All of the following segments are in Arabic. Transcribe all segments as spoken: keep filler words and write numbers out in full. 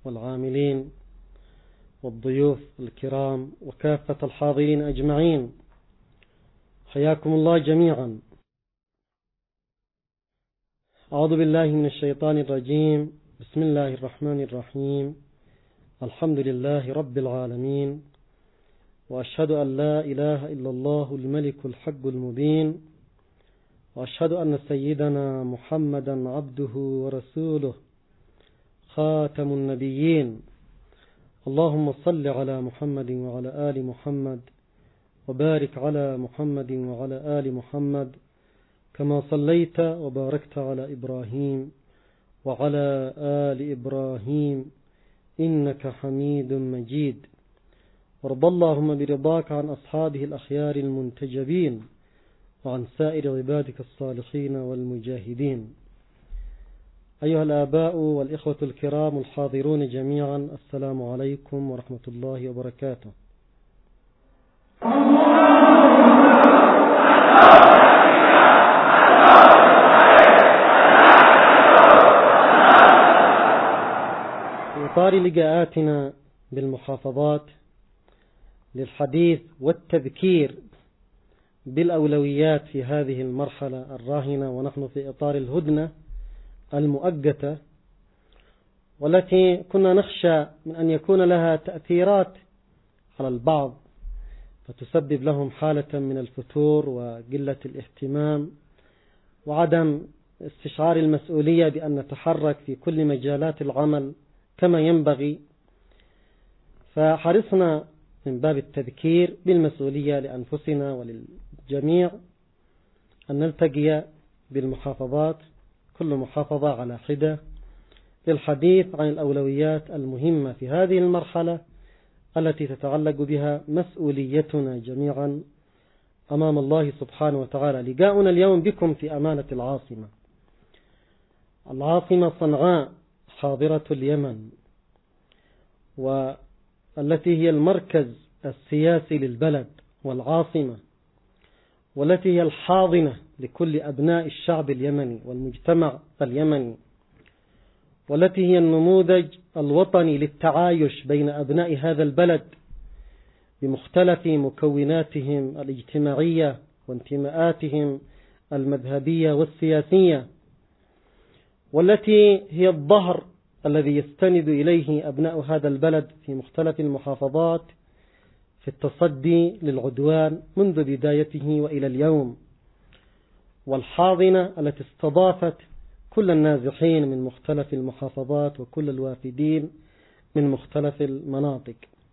والعاملين والضيوف الكرام وكافة الحاضرين أجمعين، حياكم الله جميعا. أعوذ بالله من الشيطان الرجيم. بسم الله الرحمن الرحيم. الحمد لله رب العالمين، وأشهد أن لا إله إلا الله الملك الحق المبين، وأشهد أن سيدنا محمدا عبده ورسوله خاتم النبيين. اللهم صل على محمد وعلى آل محمد، وبارك على محمد وعلى آل محمد كما صليت وباركت على إبراهيم وعلى آل إبراهيم إنك حميد مجيد. وارض اللهم برضاك عن أصحابه الأخيار المنتجبين، وعن سائر عبادك الصالحين والمجاهدين. أيها الآباء والإخوة الكرام الحاضرون جميعا، السلام عليكم ورحمة الله وبركاته. في إطار لقاءاتنا بالمحافظات للحديث والتذكير بالأولويات في هذه المرحلة الراهنة، ونحن في إطار الهدنة المؤقتة والتي كنا نخشى من أن يكون لها تأثيرات على البعض فتسبب لهم حالة من الفتور وقلة الاهتمام وعدم استشعار المسؤولية بأن نتحرك في كل مجالات العمل كما ينبغي. فحرصنا من باب التذكير بالمسؤولية لأنفسنا وللجميع أن نلتقي بالمحافظات، كل محافظة على حدة، للحديث عن الأولويات المهمة في هذه المرحلة التي تتعلق بها مسؤوليتنا جميعا أمام الله سبحانه وتعالى. لقاؤنا اليوم بكم في أمانة العاصمة، العاصمة صنعاء حاضرة اليمن، والتي هي المركز السياسي للبلد والعاصمة، والتي هي الحاضنة لكل أبناء الشعب اليمني والمجتمع اليمني، والتي هي النموذج الوطني للتعايش بين أبناء هذا البلد بمختلف مكوناتهم الاجتماعية وانتماءاتهم المذهبية والسياسية، والتي هي الظهر الذي يستند إليه أبناء هذا البلد في مختلف المحافظات في التصدي للعدوان منذ بدايته وإلى اليوم، والحاضنة التي استضافت كل النازحين من مختلف المحافظات وكل الوافدين من مختلف المناطق.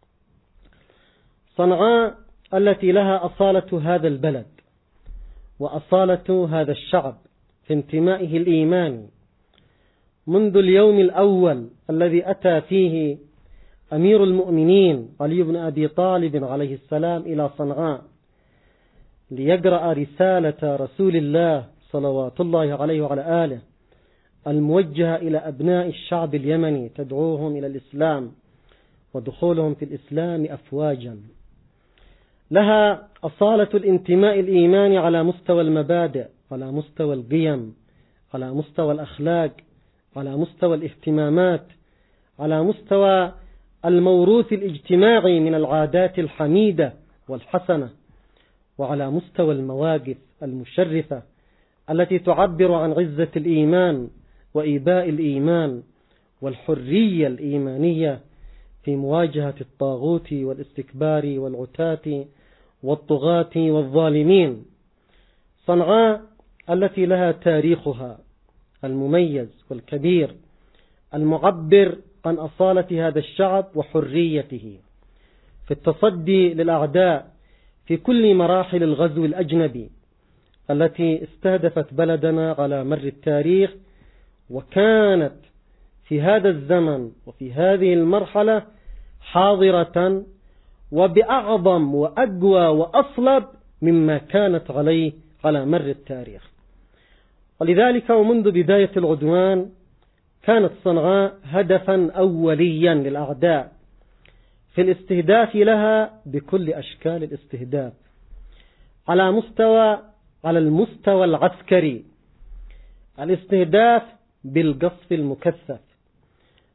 صنعاء التي لها أصالة هذا البلد وأصالة هذا الشعب في انتمائه الإيماني منذ اليوم الأول الذي أتى فيه أمير المؤمنين علي بن أبي طالب عليه السلام إلى صنعاء ليقرأ رسالة رسول الله صلوات الله عليه وعلى آله الموجهة إلى أبناء الشعب اليمني، تدعوهم إلى الإسلام ودخولهم في الإسلام أفواجا. لها أصالة الانتماء الإيماني على مستوى المبادئ، على مستوى القيم، على مستوى الأخلاق، على مستوى الاهتمامات، على مستوى الموروث الاجتماعي من العادات الحميدة والحسنة، وعلى مستوى المواقف المشرفة التي تعبر عن عزة الإيمان وإيباء الإيمان والحرية الإيمانية في مواجهة الطاغوت والاستكبار والعتاة والطغاة والظالمين. صنعاء التي لها تاريخها المميز والكبير المعبر عن أصالة هذا الشعب وحريته في التصدي للأعداء في كل مراحل الغزو الأجنبي التي استهدفت بلدنا على مر التاريخ، وكانت في هذا الزمن وفي هذه المرحلة حاضرة وبأعظم وأقوى وأصلب مما كانت عليه على مر التاريخ. ولذلك ومنذ بداية العدوان كانت صنعاء هدفا أوليا للأعداء في الاستهداف لها بكل أشكال الاستهداف، على مستوى على المستوى العسكري، الاستهداف بالقصف المكثف،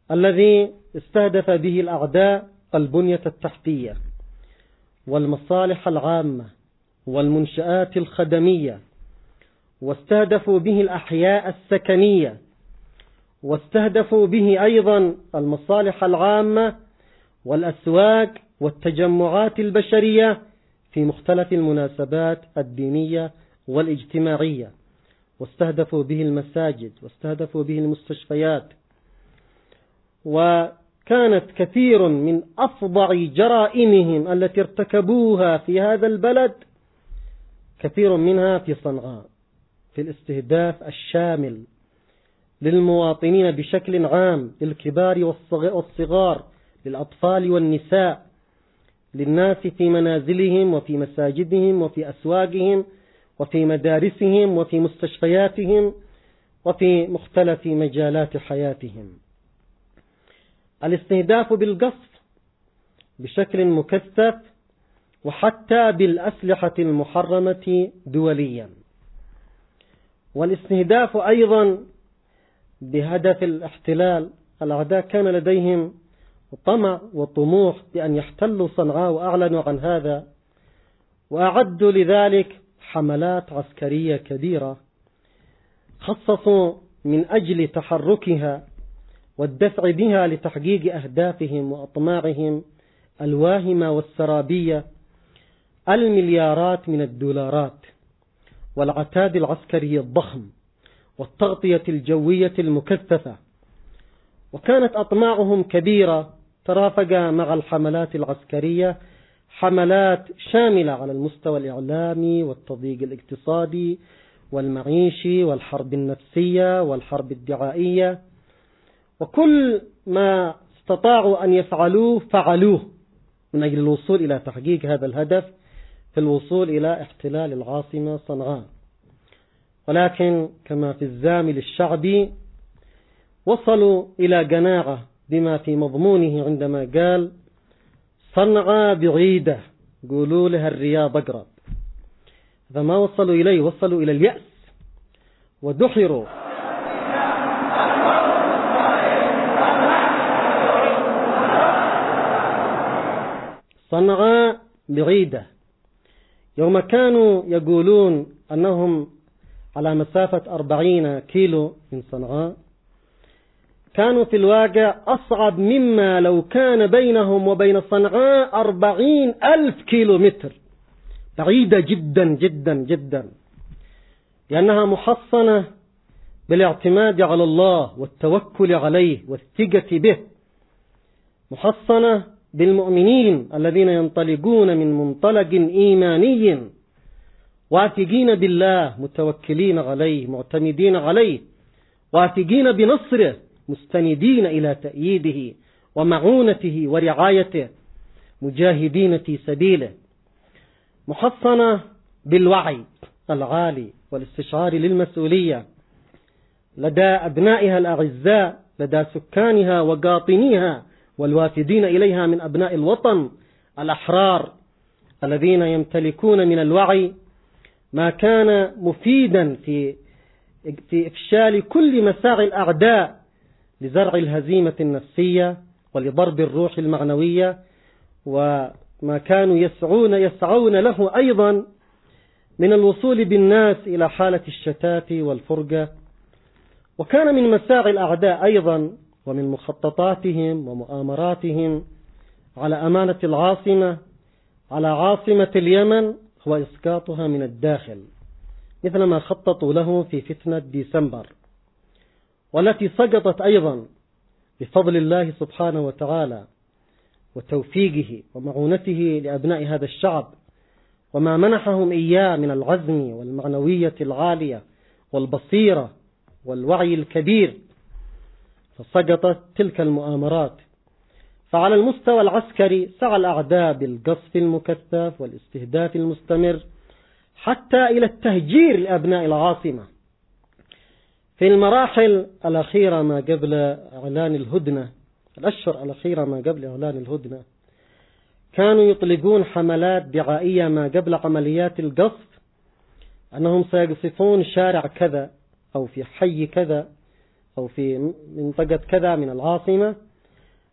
الذي استهدف به الأعداء البنية التحتية والمصالح العامة والمنشآت الخدمية، واستهدفوا به الأحياء السكنية، واستهدفوا به أيضا المصالح العامة والأسواق والتجمعات البشرية في مختلف المناسبات الدينية والاجتماعية، واستهدفوا به المساجد، واستهدفوا به المستشفيات. وكانت كثير من أفظع جرائمهم التي ارتكبوها في هذا البلد كثير منها في صنعاء، في الاستهداف الشامل للمواطنين بشكل عام، للكبار والصغار، للأطفال والنساء، للناس في منازلهم وفي مساجدهم وفي أسواقهم وفي مدارسهم وفي مستشفياتهم وفي مختلف مجالات حياتهم. الاستهداف بالقصف بشكل مكثف وحتى بالأسلحة المحرمة دوليا، والاستهداف أيضا بهدف الاحتلال. الأعداء كان لديهم طمع وطموح بأن يحتلوا صنعاء وأعلنوا عن هذا، وأعدوا لذلك حملات عسكرية كبيرة خصصوا من أجل تحركها والدفع بها لتحقيق أهدافهم وأطماعهم الواهمة والسرابية المليارات من الدولارات والعتاد العسكري الضخم والتغطية الجوية المكثفة. وكانت أطماعهم كبيرة ترافق مع الحملات العسكرية حملات شاملة على المستوى الإعلامي والتضييق الاقتصادي والمعيشي والحرب النفسية والحرب الدعائية، وكل ما استطاعوا أن يفعلوه فعلوه من أجل الوصول إلى تحقيق هذا الهدف، في الوصول إلى احتلال العاصمة صنعاء. ولكن كما في الزامل الشعبي وصلوا إلى قناعة بما في مضمونه عندما قال صنعاء بعيدة قولوا لها الرياض أقرب. فما وصلوا إليه، وصلوا إلى اليأس ودحروا. صنعاء بعيدة يوم كانوا يقولون أنهم على مسافة أربعين كيلو من صنعاء، كانوا في الواقع أصعب مما لو كان بينهم وبين صنعاء أربعين ألف كيلو متر، بعيدة جدا جدا جدا، لأنها محصنة بالاعتماد على الله والتوكل عليه والثقة به، محصنة بالمؤمنين الذين ينطلقون من منطلق إيماني واثقين بالله متوكلين عليه معتمدين عليه واثقين بنصره مستندين إلى تأييده ومعونته ورعايته مجاهدين في سبيله، محصنة بالوعي العالي والاستشعار للمسؤولية لدى أبنائها الأعزاء، لدى سكانها وقاطنيها والوافدين إليها من أبناء الوطن الأحرار الذين يمتلكون من الوعي ما كان مفيدا في في إفشال كل مساعي الأعداء لزرع الهزيمة النفسية ولضرب الروح المعنوية، وما كانوا يسعون يسعون له أيضا من الوصول بالناس إلى حالة الشتات والفرقة. وكان من مساعي الأعداء أيضا ومن مخططاتهم ومؤامراتهم على أمانة العاصمة على عاصمة اليمن هو إسقاطها من الداخل، مثل ما خططوا له في فتنة ديسمبر، والتي سقطت أيضا بفضل الله سبحانه وتعالى وتوفيقه ومعونته لأبناء هذا الشعب وما منحهم إياه من العزم والمعنوية العالية والبصيرة والوعي الكبير، فسقطت تلك المؤامرات. فعلى المستوى العسكري سعى الأعداء بالقصف المكثف والاستهداف المستمر حتى إلى التهجير لأبناء العاصمة. في المراحل الأخيرة ما قبل إعلان الهدنة، الأشهر الأخيرة ما قبل إعلان الهدنة، كانوا يطلقون حملات دعائية ما قبل عمليات القصف أنهم سيقصفون شارع كذا أو في حي كذا أو في منطقة كذا من العاصمة،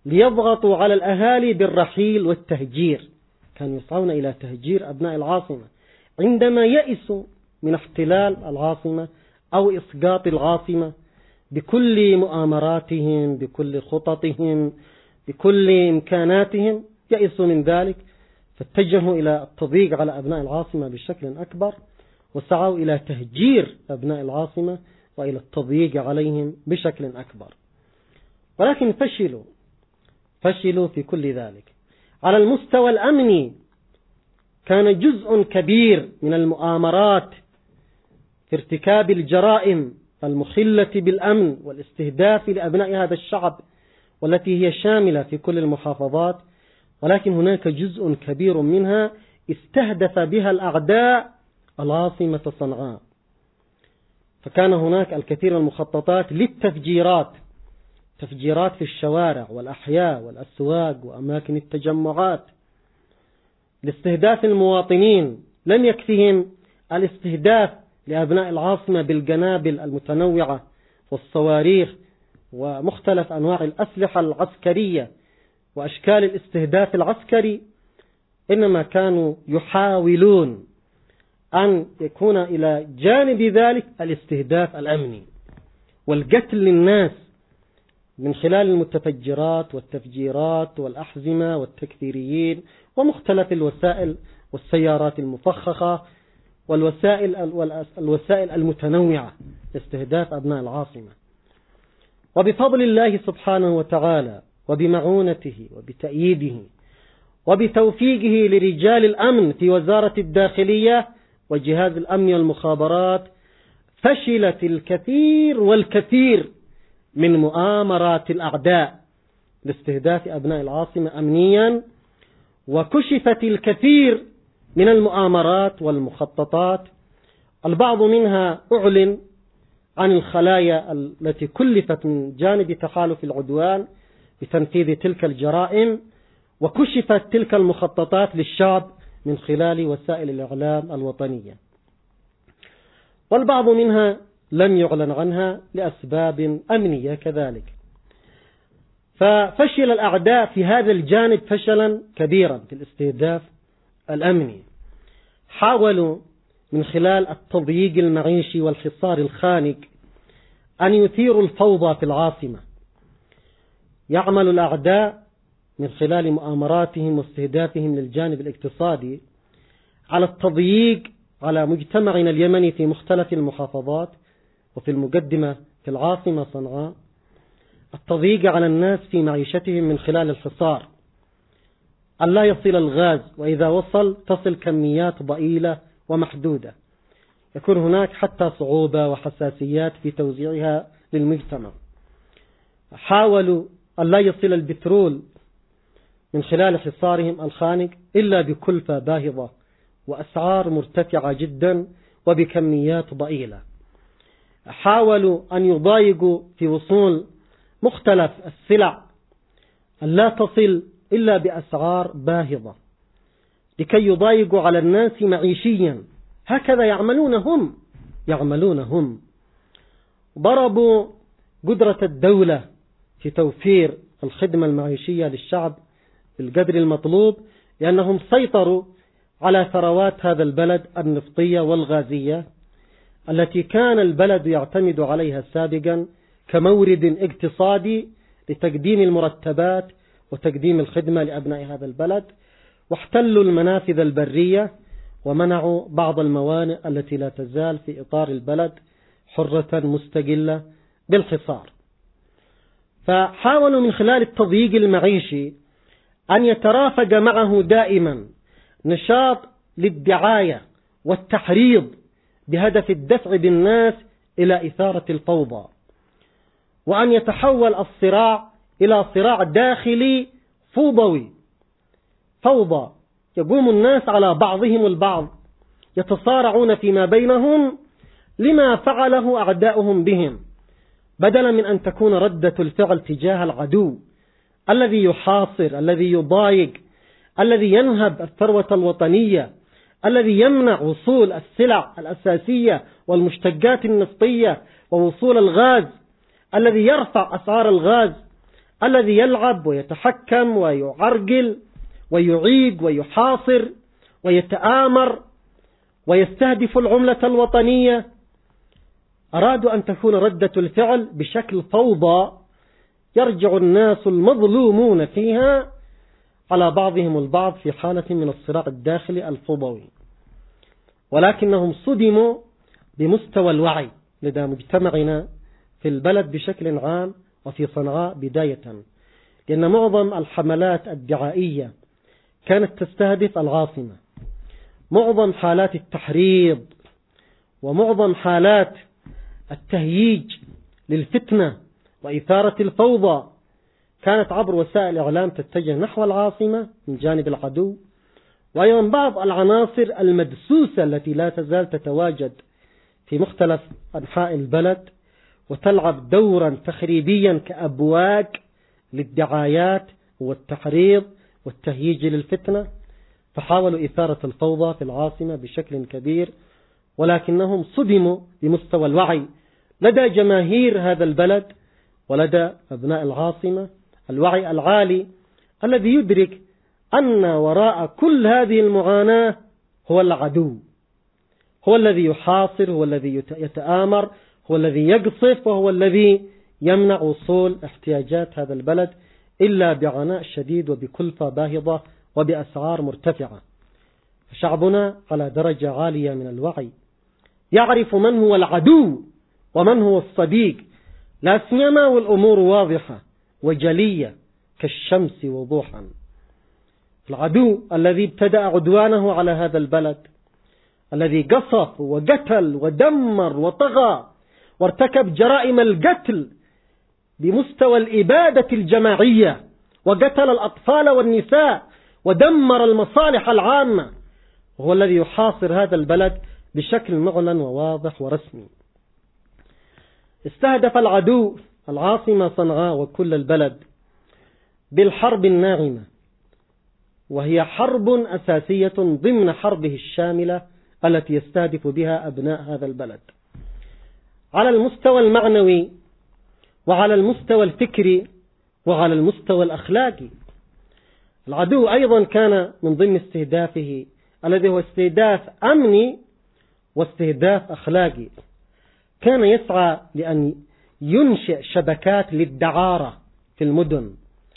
ليضغطوا على الأهالي بالرحيل والتهجير. كانوا يسعون إلى تهجير أبناء العاصمة عندما يئسوا من احتلال العاصمة أو إسقاط العاصمة بكل مؤامراتهم، بكل خططهم، بكل إمكاناتهم. يئسوا من ذلك فاتجهوا إلى التضييق على أبناء العاصمة بشكل أكبر، وسعوا إلى تهجير أبناء العاصمة وإلى التضييق عليهم بشكل أكبر. ولكن فشلوا فشلوا في كل ذلك. على المستوى الأمني كان جزء كبير من المؤامرات في ارتكاب الجرائم المخلة بالأمن والاستهداف لأبناء هذا الشعب، والتي هي شاملة في كل المحافظات، ولكن هناك جزء كبير منها استهدف بها الأعداء العاصمة صنعاء. فكان هناك الكثير من المخططات للتفجيرات، تفجيرات في الشوارع والأحياء والأسواق وأماكن التجمعات لاستهداف المواطنين. لم يكفهم الاستهداف لأبناء العاصمة بالقنابل المتنوعة والصواريخ ومختلف أنواع الأسلحة العسكرية وأشكال الاستهداف العسكري، إنما كانوا يحاولون أن يكون إلى جانب ذلك الاستهداف الأمني والقتل للناس من خلال المتفجرات والتفجيرات والأحزمة والتكفيريين ومختلف الوسائل والسيارات المفخخة والوسائل الوسائل المتنوعة لاستهداف أبناء العاصمة. وبفضل الله سبحانه وتعالى وبمعونته وبتأييده وبتوفيقه لرجال الأمن في وزارة الداخلية وجهاز الأمن والمخابرات، فشلت الكثير والكثير من مؤامرات الأعداء لاستهداف أبناء العاصمة أمنيا، وكشفت الكثير من المؤامرات والمخططات. البعض منها أعلن عن الخلايا التي كلفت من جانب تحالف العدوان بتنفيذ تلك الجرائم، وكشفت تلك المخططات للشعب من خلال وسائل الإعلام الوطنية. والبعض منها لم يعلن عنها لأسباب أمنية كذلك. ففشل الأعداء في هذا الجانب فشلا كبيرا في الاستهداف الأمني. حاولوا من خلال التضييق المعيشي والحصار الخانق أن يثيروا الفوضى في العاصمة. يعمل الأعداء من خلال مؤامراتهم واستهدافهم للجانب الاقتصادي على التضييق على مجتمعنا اليمني في مختلف المحافظات، وفي المقدمة في العاصمة صنعاء، التضييق على الناس في معيشتهم من خلال الحصار، أن لا يصل الغاز، وإذا وصل تصل كميات ضئيلة ومحدودة، يكون هناك حتى صعوبة وحساسيات في توزيعها للمجتمع. حاولوا أن لا يصل البترول من خلال حصارهم الخانق إلا بكلفة باهظة وأسعار مرتفعة جدا وبكميات ضئيلة. حاولوا أن يضايقوا في وصول مختلف السلع، أن لا تصل إلا بأسعار باهظة لكي يضايقوا على الناس معيشيا. هكذا يعملون هم يعملون هم ضربوا قدرة الدولة في توفير الخدمة المعيشية للشعب بالقدر المطلوب، لأنهم سيطروا على ثروات هذا البلد النفطية والغازية التي كان البلد يعتمد عليها سابقا كمورد اقتصادي لتقديم المرتبات وتقديم الخدمة لأبناء هذا البلد. واحتلوا المنافذ البرية ومنعوا بعض الموانئ التي لا تزال في إطار البلد حرة مستقلة بالحصار. فحاولوا من خلال التضييق المعيشي أن يترافق معه دائما نشاط للدعاية والتحريض بهدف الدفع بالناس إلى إثارة الفوضى، وأن يتحول الصراع إلى صراع داخلي فوضوي، فوضى يقوم الناس على بعضهم البعض يتصارعون فيما بينهم لما فعله أعداؤهم بهم، بدلا من أن تكون ردة الفعل تجاه العدو الذي يحاصر، الذي يضايق، الذي ينهب الثروة الوطنية، الذي يمنع وصول السلع الأساسية والمشتقات النفطية ووصول الغاز، الذي يرفع أسعار الغاز، الذي يلعب ويتحكم ويعرقل ويعيق ويحاصر ويتآمر ويستهدف العملة الوطنية. أرادوا أن تكون ردة الفعل بشكل فوضى يرجع الناس المظلومون فيها على بعضهم البعض في حالة من الصراع الداخلي الفوضوي. ولكنهم صدموا بمستوى الوعي لدى مجتمعنا في البلد بشكل عام وفي صنعاء بداية، لأن معظم الحملات الدعائية كانت تستهدف العاصمة، معظم حالات التحريض ومعظم حالات التهييج للفتنة وإثارة الفوضى كانت عبر وسائل الإعلام تتجه نحو العاصمة من جانب العدو، وأيضا بعض العناصر المدسوسة التي لا تزال تتواجد في مختلف أنحاء البلد وتلعب دورا تخريبيا كأبواق للدعايات والتحريض والتهييج للفتنة، فحاولوا إثارة الفوضى في العاصمة بشكل كبير. ولكنهم صدموا بمستوى الوعي لدى جماهير هذا البلد ولدى أبناء العاصمة، الوعي العالي الذي يدرك أن وراء كل هذه المعاناة هو العدو، هو الذي يحاصر، هو الذي يتآمر، هو الذي يقصف، وهو الذي يمنع وصول احتياجات هذا البلد إلا بعناء شديد وبكلفة باهظة وبأسعار مرتفعة. شعبنا على درجة عالية من الوعي يعرف من هو العدو ومن هو الصديق، لا سيما والأمور واضحة وجلية كالشمس وضوحا. العدو الذي ابتدأ عدوانه على هذا البلد، الذي قصف وقتل ودمر وطغى وارتكب جرائم القتل بمستوى الإبادة الجماعية وقتل الأطفال والنساء ودمر المصالح العامة، وهو الذي يحاصر هذا البلد بشكل معلن وواضح ورسمي. استهدف العدو العاصمة صنعاء وكل البلد بالحرب الناعمة، وهي حرب أساسية ضمن حربه الشاملة التي يستهدف بها أبناء هذا البلد على المستوى المعنوي وعلى المستوى الفكري وعلى المستوى الأخلاقي. العدو أيضا كان من ضمن استهدافه الذي هو استهداف أمني واستهداف أخلاقي، كان يسعى لأن ينشئ شبكات للدعارة في المدن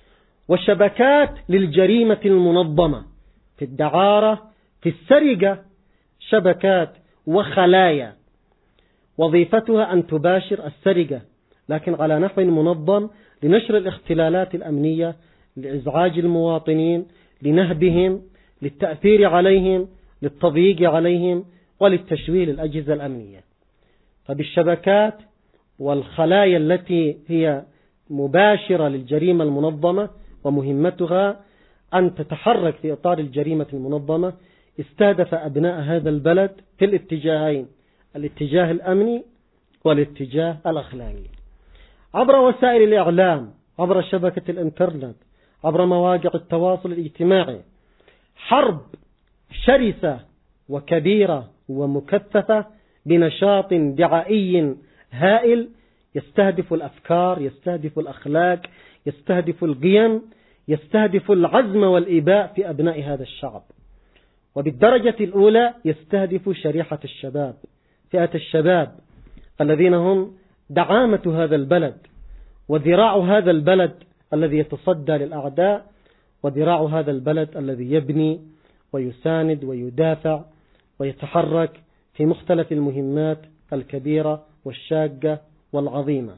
وشبكات للجريمة المنظمة في الدعارة، في السرقة، شبكات وخلايا وظيفتها أن تباشر السرقة لكن على نحو منظم لنشر الاختلالات الأمنية، لإزعاج المواطنين، لنهبهم، للتأثير عليهم، للتضييق عليهم، وللتشويه للأجهزة الأمنية. فبالشبكات والخلايا التي هي مباشرة للجريمة المنظمة ومهمتها أن تتحرك في إطار الجريمة المنظمة، استهدف أبناء هذا البلد في الاتجاهين، الاتجاه الأمني والاتجاه الأخلاقي، عبر وسائل الإعلام، عبر شبكة الإنترنت، عبر مواقع التواصل الاجتماعي. حرب شرسة وكبيرة ومكثفة بنشاط دعائي هائل يستهدف الأفكار، يستهدف الأخلاق، يستهدف القيم، يستهدف العزم والإباء في أبناء هذا الشعب. وبالدرجة الأولى يستهدف شريحة الشباب، فئة الشباب الذين هم دعامة هذا البلد وذراع هذا البلد الذي يتصدى للأعداء، وذراع هذا البلد الذي يبني ويساند ويدافع ويتحرك في مختلف المهمات الكبيرة والشاقة والعظيمة.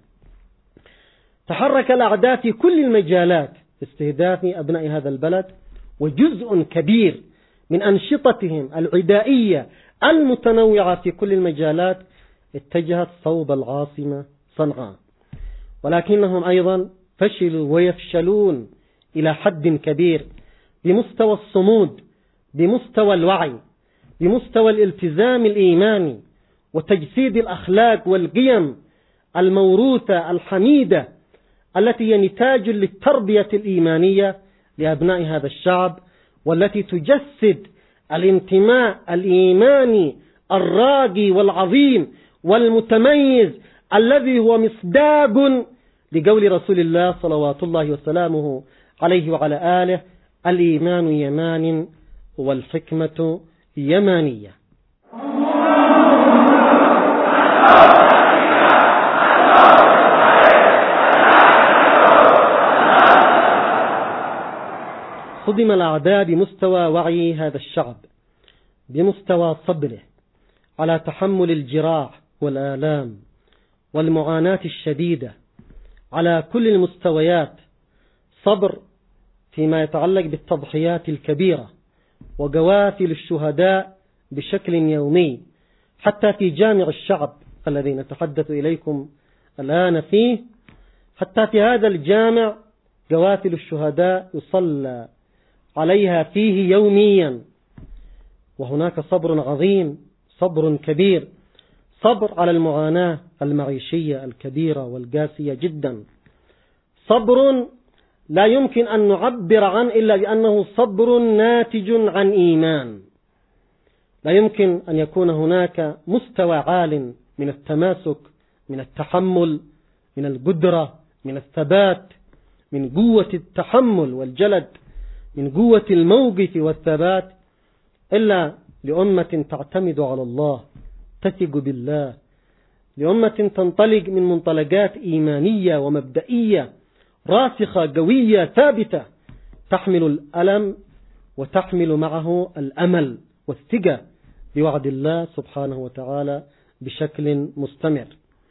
تحرك الأعداء في كل المجالات استهداف أبناء هذا البلد، وجزء كبير من أنشطتهم العدائية المتنوعة في كل المجالات اتجهت صوب العاصمة صنعاء. ولكنهم أيضا فشلوا ويفشلون إلى حد كبير بمستوى الصمود، بمستوى الوعي، بمستوى الالتزام الإيماني وتجسيد الأخلاق والقيم الموروثة الحميدة التي هي نتاج للتربية الإيمانية لأبناء هذا الشعب، والتي تجسد الانتماء الإيماني الراقي والعظيم والمتميز الذي هو مصداق لقول رسول الله صلوات الله وسلامه عليه وعلى آله: الإيمان يمان والحكمة يمانية. صدم الأعداء بمستوى وعي هذا الشعب، بمستوى صبره على تحمل الجراح والآلام والمعاناة الشديدة على كل المستويات، صبر فيما يتعلق بالتضحيات الكبيرة وقوافل الشهداء بشكل يومي، حتى في جامع الشعب الذي نتحدث إليكم الآن فيه، حتى في هذا الجامع قوافل الشهداء يصلى عليها فيه يوميا. وهناك صبر عظيم، صبر كبير، صبر على المعاناة المعيشية الكبيرة والقاسية جدا، صبر لا يمكن أن نعبر عنه إلا بأنه صبر ناتج عن إيمان. لا يمكن أن يكون هناك مستوى عال من التماسك، من التحمل، من القدرة، من الثبات، من قوة التحمل والجلد، من قوة الموقف والثبات، إلا لأمة تعتمد على الله، تثق بالله، لأمة تنطلق من منطلقات إيمانية ومبدئية راسخة قوية ثابتة، تحمل الألم وتحمل معه الأمل والثقة بوعد الله سبحانه وتعالى بشكل مستمر.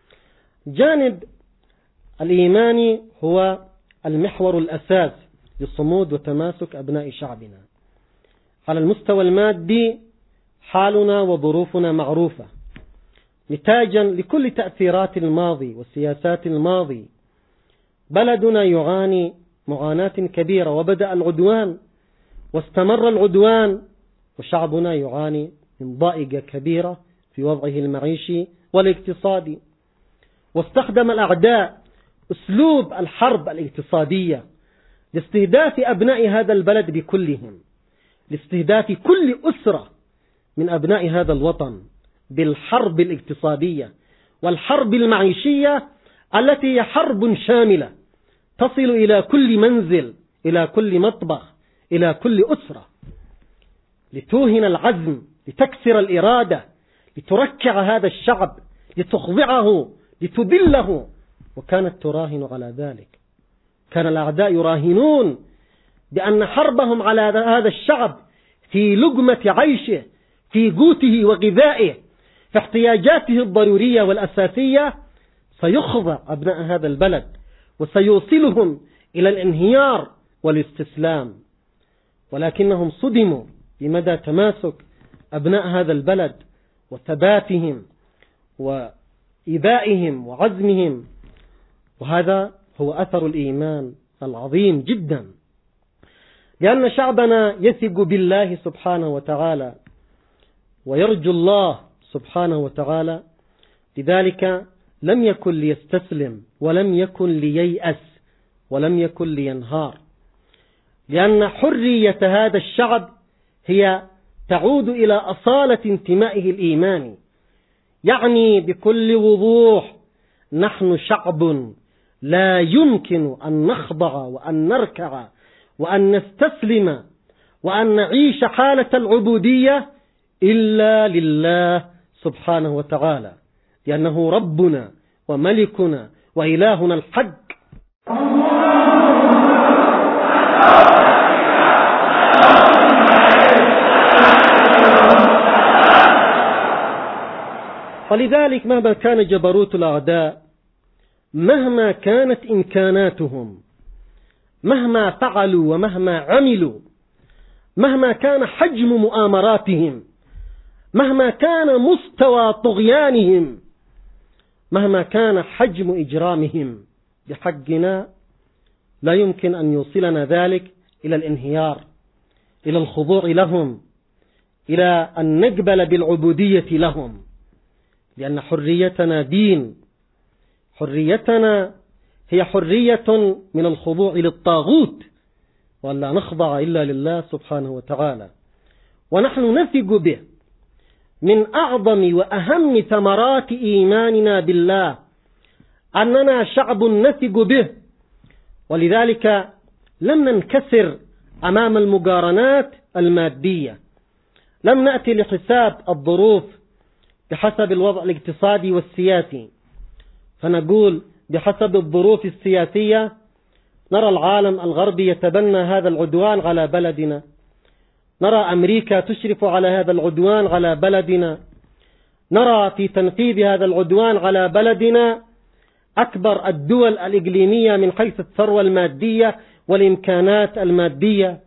جانب الإيمان هو المحور الأساس لصمود وتماسك أبناء شعبنا. على المستوى المادي حالنا وظروفنا معروفة، نتاجا لكل تأثيرات الماضي والسياسات الماضي. بلدنا يعاني معاناة كبيرة، وبدأ العدوان واستمر العدوان، وشعبنا يعاني من ضائقة كبيرة في وضعه المعيشي والاقتصادي. واستخدم الأعداء أسلوب الحرب الاقتصادية لاستهداف أبناء هذا البلد بكلهم، لاستهداف كل أسرة من أبناء هذا الوطن بالحرب الاقتصادية والحرب المعيشية، التي هي حرب شاملة تصل إلى كل منزل، إلى كل مطبخ، إلى كل أسرة، لتوهن العزم، لتكسر الإرادة، لتركع هذا الشعب، لتخضعه، لتذله. وكانت تراهن على ذلك. كان الأعداء يراهنون بأن حربهم على هذا الشعب في لقمة عيشه، في قوته وغذائه، في احتياجاته الضرورية والأساسية، سيخضع أبناء هذا البلد وسيوصلهم إلى الانهيار والاستسلام. ولكنهم صدموا بمدى تماسك أبناء هذا البلد وثباتهم وإيذائهم وعزمهم. وهذا هو أثر الإيمان العظيم جدا، لأن شعبنا يثق بالله سبحانه وتعالى ويرجو الله سبحانه وتعالى، لذلك لم يكن ليستسلم ولم يكن لييأس ولم يكن لينهار، لأن حرية هذا الشعب هي تعود إلى أصالة انتمائه الإيماني. يعني بكل وضوح نحن شعب لا يمكن أن نخضع وأن نركع وأن نستسلم وأن نعيش حالة العبودية إلا لله سبحانه وتعالى، لأنه ربنا وملكنا وإلهنا الحق. ولذلك مهما كان جبروت الأعداء، مهما كانت إمكاناتهم، مهما فعلوا ومهما عملوا، مهما كان حجم مؤامراتهم، مهما كان مستوى طغيانهم، مهما كان حجم إجرامهم بحقنا، لا يمكن أن يوصلنا ذلك إلى الانهيار، إلى الخضوع لهم، إلى أن نقبل بالعبودية لهم، لأن حريتنا دين. حريتنا هي حرية من الخضوع للطاغوت، ولا نخضع إلا لله سبحانه وتعالى. ونحن نثق به. من أعظم وأهم ثمرات إيماننا بالله أننا شعب نثق به، ولذلك لم ننكسر أمام المقارنات المادية. لم نأتي لحساب الظروف بحسب الوضع الاقتصادي والسياسي فنقول بحسب الظروف السياسية نرى العالم الغربي يتبنى هذا العدوان على بلدنا، نرى أمريكا تشرف على هذا العدوان على بلدنا، نرى في تنفيذ هذا العدوان على بلدنا أكبر الدول الإقليمية من حيث الثروة المادية والإمكانات المادية.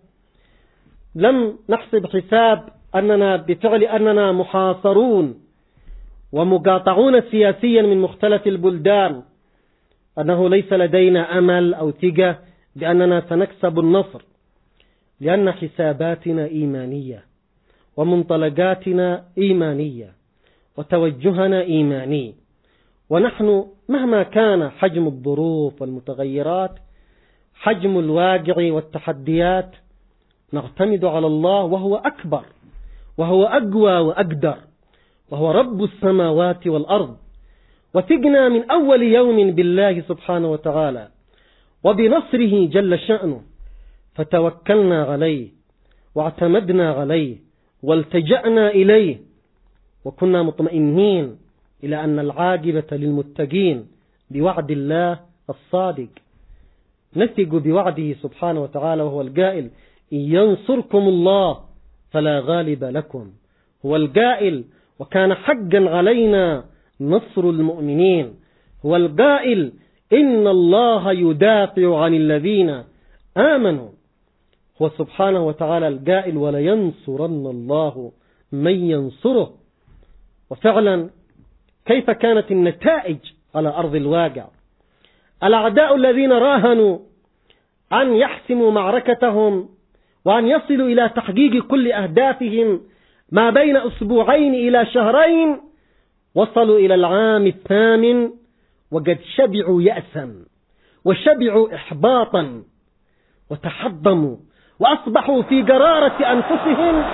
لم نحسب حساب أننا بفعل أننا محاصرون ومقاطعون سياسيا من مختلف البلدان أنه ليس لدينا أمل أو ثقة بأننا سنكسب النصر، لأن حساباتنا إيمانية ومنطلقاتنا إيمانية وتوجهنا إيماني، ونحن مهما كان حجم الظروف والمتغيرات، حجم الواقع والتحديات، نعتمد على الله وهو أكبر وهو أقوى وأقدر وهو رب السماوات والأرض. وثقنا من أول يوم بالله سبحانه وتعالى وبنصره جل شأنه، فتوكلنا عليه واعتمدنا عليه والتجأنا إليه، وكنا مطمئنين إلى أن العاقبة للمتقين بوعد الله الصادق. نثق بوعده سبحانه وتعالى وهو القائل: إن ينصركم الله فلا غالب لكم. هو القائل: وكان حقا علينا نصر المؤمنين. هو القائل: إن الله يدافع عن الذين آمنوا. هو سبحانه وتعالى القائل: ولينصرن الله من ينصره. وفعلا كيف كانت النتائج على أرض الواقع؟ الأعداء الذين راهنوا أن يحسموا معركتهم وأن يصلوا إلى تحقيق كل أهدافهم ما بين أسبوعين إلى شهرين، وصلوا إلى العام الثامن وقد شبعوا يأسا وشبعوا إحباطا وتحضموا، وأصبحوا في قرارة أنفسهم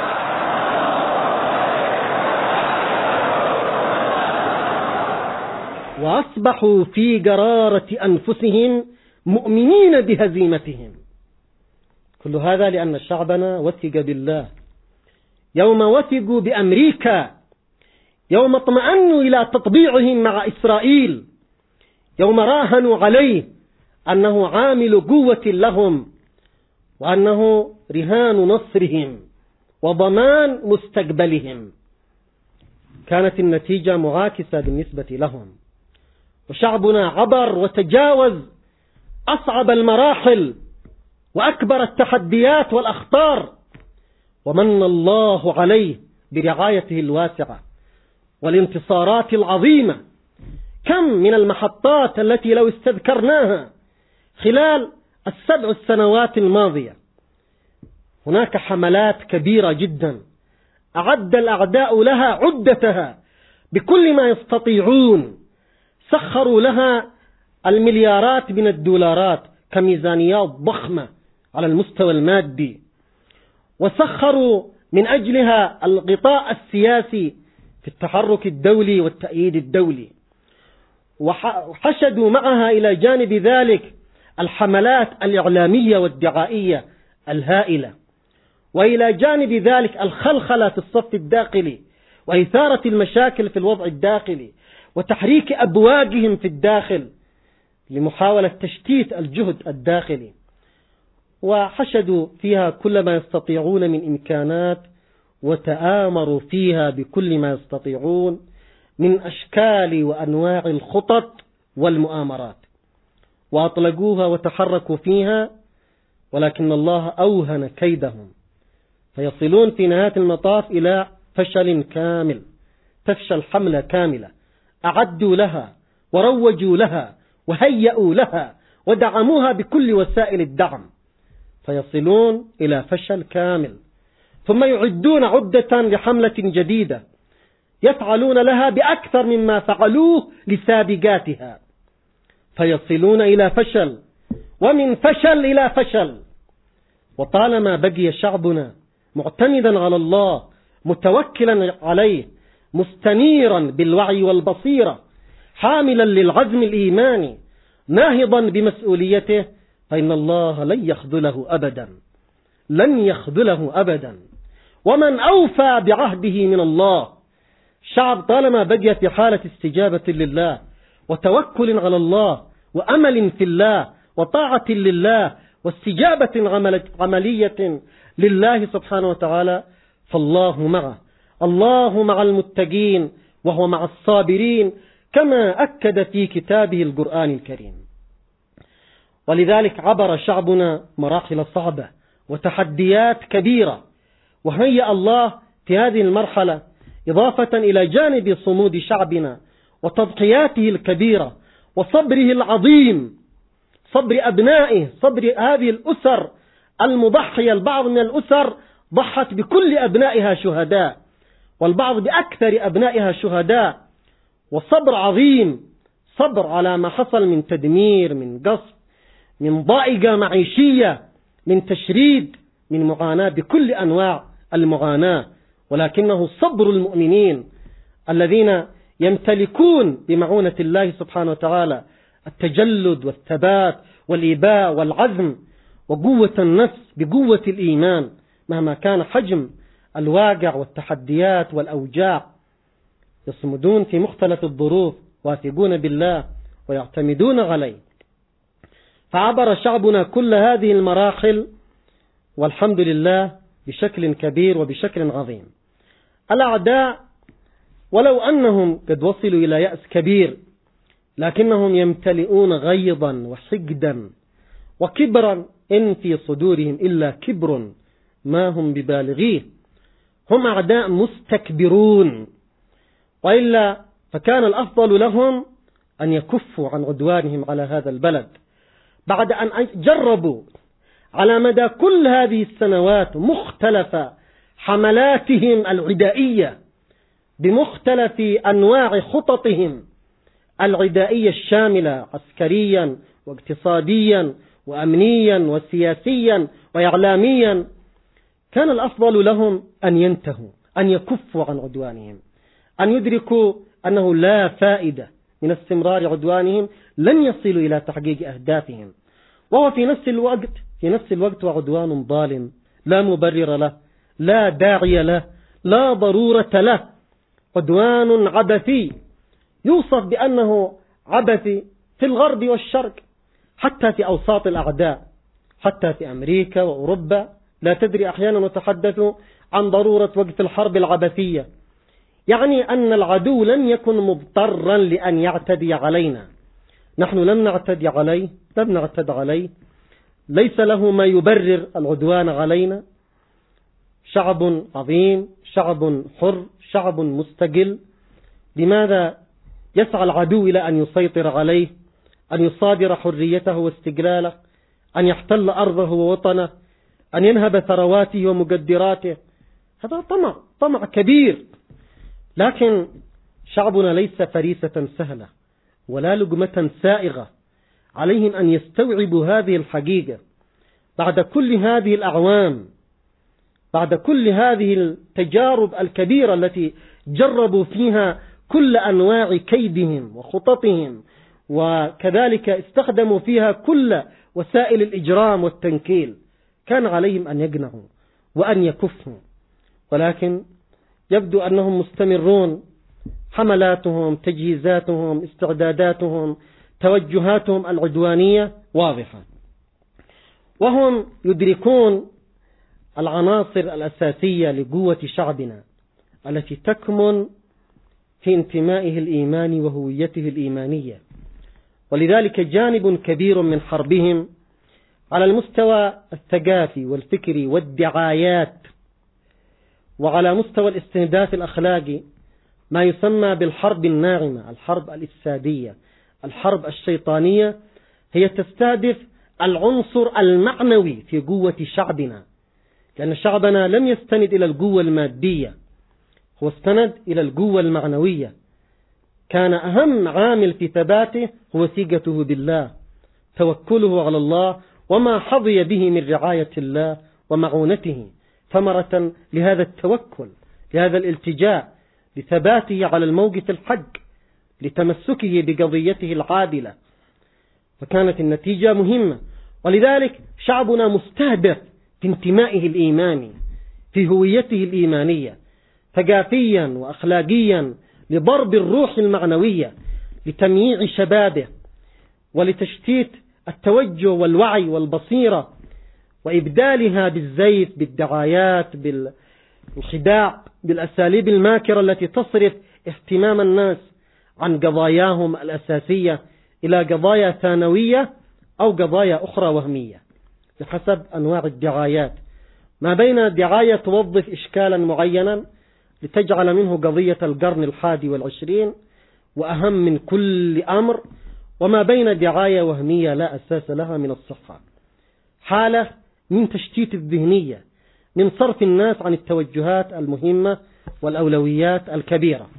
وأصبحوا في قرارة أنفسهم مؤمنين بهزيمتهم. كل هذا لأن شعبنا وثق بالله. يوم وثقوا بأمريكا، يوم اطمأنوا إلى تطبيعهم مع إسرائيل، يوم راهنوا عليه أنه عامل قوة لهم وأنه رهان نصرهم وضمان مستقبلهم، كانت النتيجة معاكسة بالنسبة لهم. وشعبنا عبر وتجاوز أصعب المراحل وأكبر التحديات والأخطار، ومن الله عليه برعايته الواسعة والانتصارات العظيمة. كم من المحطات التي لو استذكرناها خلال السبع السنوات الماضية، هناك حملات كبيرة جدا أعد الأعداء لها عدتها بكل ما يستطيعون، سخروا لها المليارات من الدولارات كميزانيات ضخمة على المستوى المادي، وسخروا من أجلها الغطاء السياسي في التحرك الدولي والتأييد الدولي، وحشدوا معها إلى جانب ذلك الحملات الإعلامية والدعائية الهائلة، وإلى جانب ذلك الخلخلة في الصف الداخلي وإثارة المشاكل في الوضع الداخلي وتحريك أبواجهم في الداخل لمحاولة تشتيت الجهد الداخلي. وحشدوا فيها كل ما يستطيعون من إمكانات، وتآمروا فيها بكل ما يستطيعون من أشكال وأنواع الخطط والمؤامرات، وأطلقوها وتحركوا فيها، ولكن الله أوهن كيدهم، فيصلون في نهاية المطاف إلى فشل كامل. تفشل حملة كاملة أعدوا لها وروجوا لها وهيئوا لها ودعموها بكل وسائل الدعم، فيصلون إلى فشل كامل. ثم يعدون عدة لحملة جديدة يفعلون لها بأكثر مما فعلوه لسابقاتها، فيصلون إلى فشل ومن فشل إلى فشل. وطالما بقي شعبنا معتمدا على الله متوكلا عليه مستنيرا بالوعي والبصيرة، حاملا للعزم الإيماني ناهضا بمسؤوليته، فإن الله لن يخذله أبدا، لن يخذله أبدا. ومن أوفى بعهده من الله، شعب طالما بقي في حالة استجابة لله وتوكل على الله وأمل في الله وطاعة لله واستجابة عملية لله سبحانه وتعالى، فالله معه. الله مع المتقين وهو مع الصابرين، كما أكد في كتابه القرآن الكريم. ولذلك عبر شعبنا مراحل صعبة وتحديات كبيرة، وهيأ الله في هذه المرحلة إضافة إلى جانب صمود شعبنا وتضحياته الكبيرة وصبره العظيم، صبر أبنائه، صبر هذه الأسر المضحية. البعض من الأسر ضحت بكل أبنائها شهداء، والبعض بأكثر أبنائها شهداء، وصبر عظيم، صبر على ما حصل من تدمير، من قصف، من ضائقة معيشية، من تشريد، من معاناة بكل أنواع المعاناة. ولكنه صبر المؤمنين الذين يمتلكون بمعونة الله سبحانه وتعالى التجلد والثبات والإباء والعزم وقوة النفس بقوة الإيمان مهما كان حجم الواقع والتحديات والأوجاع، يصمدون في مختلف الظروف، واثقون بالله ويعتمدون عليه. فعبر شعبنا كل هذه المراحل والحمد لله بشكل كبير وبشكل عظيم. الأعداء ولو أنهم قد وصلوا إلى يأس كبير، لكنهم يمتلئون غيظا وحقدا وكبرا، إن في صدورهم إلا كبر ما هم ببالغيه. هم أعداء مستكبرون، وإلا فكان الأفضل لهم أن يكفوا عن عدوانهم على هذا البلد بعد أن جربوا على مدى كل هذه السنوات مختلف حملاتهم العدائية بمختلف أنواع خططهم العدائية الشاملة عسكريا واقتصاديا وأمنيا وسياسيا وإعلاميا. كان الأفضل لهم أن ينتهوا، أن يكفوا عن عدوانهم، أن يدركوا أنه لا فائدة من استمرار عدوانهم، لن يصلوا إلى تحقيق أهدافهم. وهو في نفس الوقت في نفس الوقت وعدوان ظالم لا مبرر له، لا داعي له، لا ضرورة له، عدوان عبثي يوصف بأنه عبثي في الغرب والشرق، حتى في أوساط الأعداء، حتى في أمريكا وأوروبا. لا تدري، أحيانا نتحدث عن ضرورة وقت الحرب العبثية، يعني أن العدو لم يكن مضطرا لأن يعتدي علينا. نحن لم نعتدي عليه، لم نعتد عليه، ليس له ما يبرر العدوان علينا. شعب عظيم، شعب حر، شعب مستقل. لماذا يسعى العدو إلى أن يسيطر عليه، أن يصادر حريته واستقلاله، أن يحتل أرضه ووطنه، أن ينهب ثرواته ومقدراته؟ هذا طمع، طمع كبير. لكن شعبنا ليس فريسة سهلة ولا لقمة سائغة، عليهم أن يستوعبوا هذه الحقيقة بعد كل هذه الأعوام، بعد كل هذه التجارب الكبيرة التي جربوا فيها كل أنواع كيدهم وخططهم، وكذلك استخدموا فيها كل وسائل الإجرام والتنكيل. كان عليهم أن يقنعوا وأن يكفوا، ولكن يبدو أنهم مستمرون. حملاتهم، تجهيزاتهم، استعداداتهم، توجهاتهم العدوانية واضحة، وهم يدركون العناصر الأساسية لقوة شعبنا التي تكمن في انتمائه الإيماني وهويته الإيمانية. ولذلك جانب كبير من حربهم على المستوى الثقافي والفكري والدعايات، وعلى مستوى الاستهداف الأخلاقي، ما يسمى بالحرب الناعمة، الحرب الإفسادية، الحرب الشيطانية، هي تستهدف العنصر المعنوي في قوة شعبنا، لأن شعبنا لم يستند إلى القوة المادية، هو استند إلى القوة المعنوية. كان أهم عامل في ثباته هو ثقته بالله، توكله على الله، وما حظي به من رعاية الله ومعونته، ثمرة لهذا التوكل، لهذا الالتجاء، لثباته على الموقف الحق، لتمسكه بقضيته العادلة، فكانت النتيجة مهمة. ولذلك شعبنا مستهدف في انتمائه الإيماني، في هويته الإيمانية، ثقافيا وأخلاقيا، لضرب الروح المعنوية، لتمييع شبابه، ولتشتيت التوجه والوعي والبصيرة، وإبدالها بالزيف، بالدعايات، بالخداع، بالأساليب الماكرة التي تصرف اهتمام الناس عن قضاياهم الأساسية إلى قضايا ثانوية أو قضايا أخرى وهمية بحسب أنواع الدعايات، ما بين دعاية توظف إشكالا معينا لتجعل منه قضية القرن الحادي والعشرين وأهم من كل أمر، وما بين دعاية وهمية لا أساس لها من الصحة، حالة من تشتيت الذهنية، من صرف الناس عن التوجهات المهمة والأولويات الكبيرة.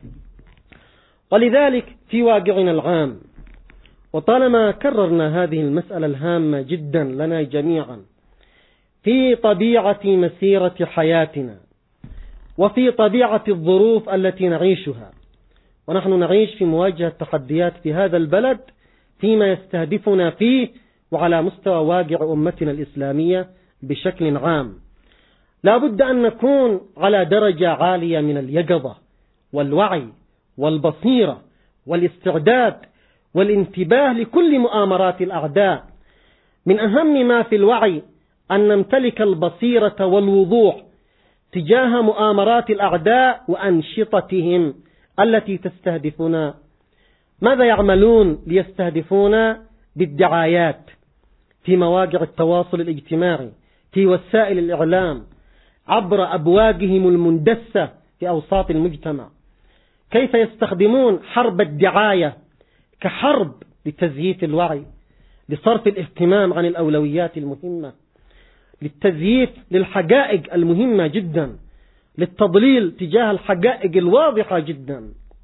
ولذلك في واقعنا العام، وطالما كررنا هذه المسألة الهامة جدا لنا جميعا، في طبيعة مسيرة حياتنا وفي طبيعة الظروف التي نعيشها، ونحن نعيش في مواجهة تحديات في هذا البلد فيما يستهدفنا فيه وعلى مستوى واقع أمتنا الإسلامية بشكل عام، لا بد أن نكون على درجة عالية من اليقظة والوعي والبصيرة والاستعداد والانتباه لكل مؤامرات الأعداء. من أهم ما في الوعي أن نمتلك البصيرة والوضوح تجاه مؤامرات الأعداء وأنشطتهم التي تستهدفنا. ماذا يعملون ليستهدفونا؟ بالدعايات في مواقع التواصل الاجتماعي، في وسائل الإعلام، عبر أبواجهم المندسة في أوساط المجتمع. كيف يستخدمون حرب الدعاية كحرب لتزييف الوعي، لصرف الاهتمام عن الأولويات المهمة، للتزييف للحقائق المهمة جدا، للتضليل تجاه الحقائق الواضحة جدا.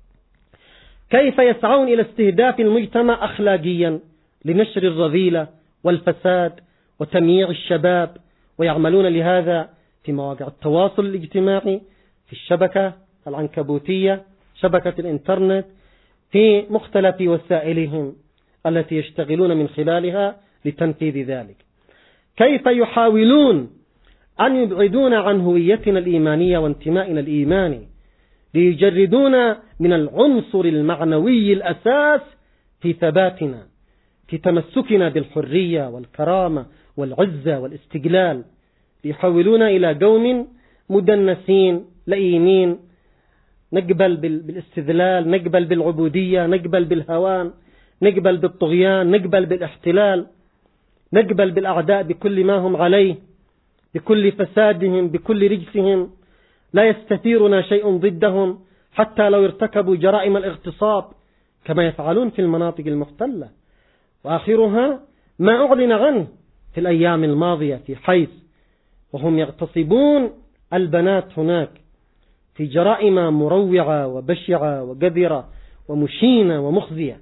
كيف يسعون إلى استهداف المجتمع أخلاقيا لنشر الرذيلة والفساد وتمييع الشباب، ويعملون لهذا في مواقع التواصل الاجتماعي، في الشبكة العنكبوتية، شبكة الإنترنت، في مختلف وسائلهم التي يشتغلون من خلالها لتنفيذ ذلك. كيف يحاولون أن يبعدونا عن هويتنا الإيمانية وانتمائنا الإيماني، ليجردونا من العنصر المعنوي الأساس في ثباتنا، في تمسكنا بالحرية والكرامة والعزة والاستقلال، ليحولونا إلى قوم مدنسين لئيمين، نقبل بالاستذلال، نقبل بالعبودية، نقبل بالهوان، نقبل بالطغيان، نقبل بالاحتلال، نقبل بالأعداء بكل ما هم عليه، بكل فسادهم، بكل رجسهم، لا يستثيرنا شيء ضدهم حتى لو ارتكبوا جرائم الاغتصاب كما يفعلون في المناطق المحتلة. وآخرها ما أعلن عنه في الأيام الماضية في حيث وهم يغتصبون البنات هناك في جرائم مروعة وبشعة وقذرة ومشينة ومخزية.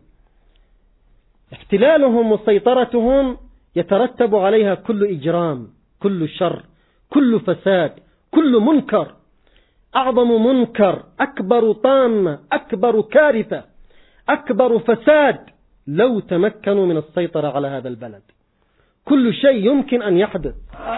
احتلالهم وسيطرتهم يترتب عليها كل إجرام، كل شر، كل فساد، كل منكر. أعظم منكر، أكبر طامة، أكبر كارثة، أكبر فساد لو تمكنوا من السيطرة على هذا البلد. كل شيء يمكن أن يحدث.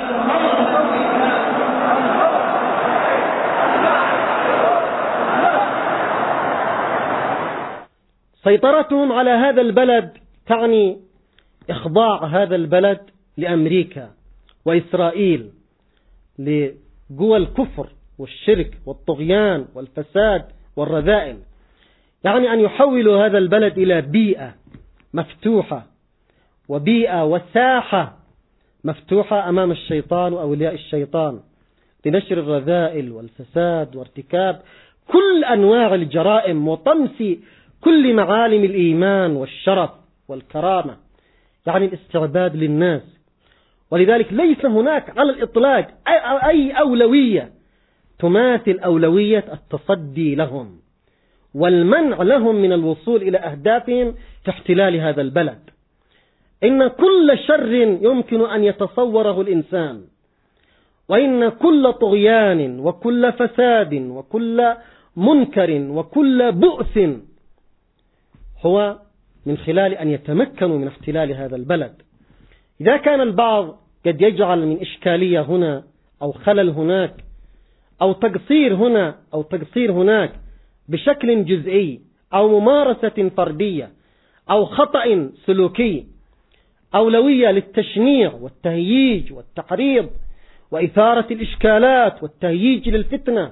سيطرتهم على هذا البلد تعني إخضاع هذا البلد لأمريكا وإسرائيل، لقوى الكفر والشرك والطغيان والفساد والرذائل. يعني أن يحولوا هذا البلد إلى بيئة مفتوحة، وبيئة وساحة مفتوحة أمام الشيطان وأولياء الشيطان لنشر الرذائل والفساد وارتكاب كل أنواع الجرائم وطمس كل معالم الإيمان والشرف والكرامة، يعني الاستعباد للناس. ولذلك ليس هناك على الإطلاق أي أولوية تماثل أولوية التصدي لهم والمنع لهم من الوصول إلى أهدافهم في احتلال هذا البلد. إن كل شر يمكن أن يتصوره الإنسان، وإن كل طغيان وكل فساد وكل منكر وكل بؤس هو من خلال أن يتمكنوا من احتلال هذا البلد. إذا كان البعض قد يجعل من إشكالية هنا أو خلل هناك أو تقصير هنا أو تقصير هناك بشكل جزئي أو ممارسة فردية أو خطأ سلوكي، أولوية للتشنيع والتهييج والتحريض وإثارة الإشكالات والتهييج للفتنة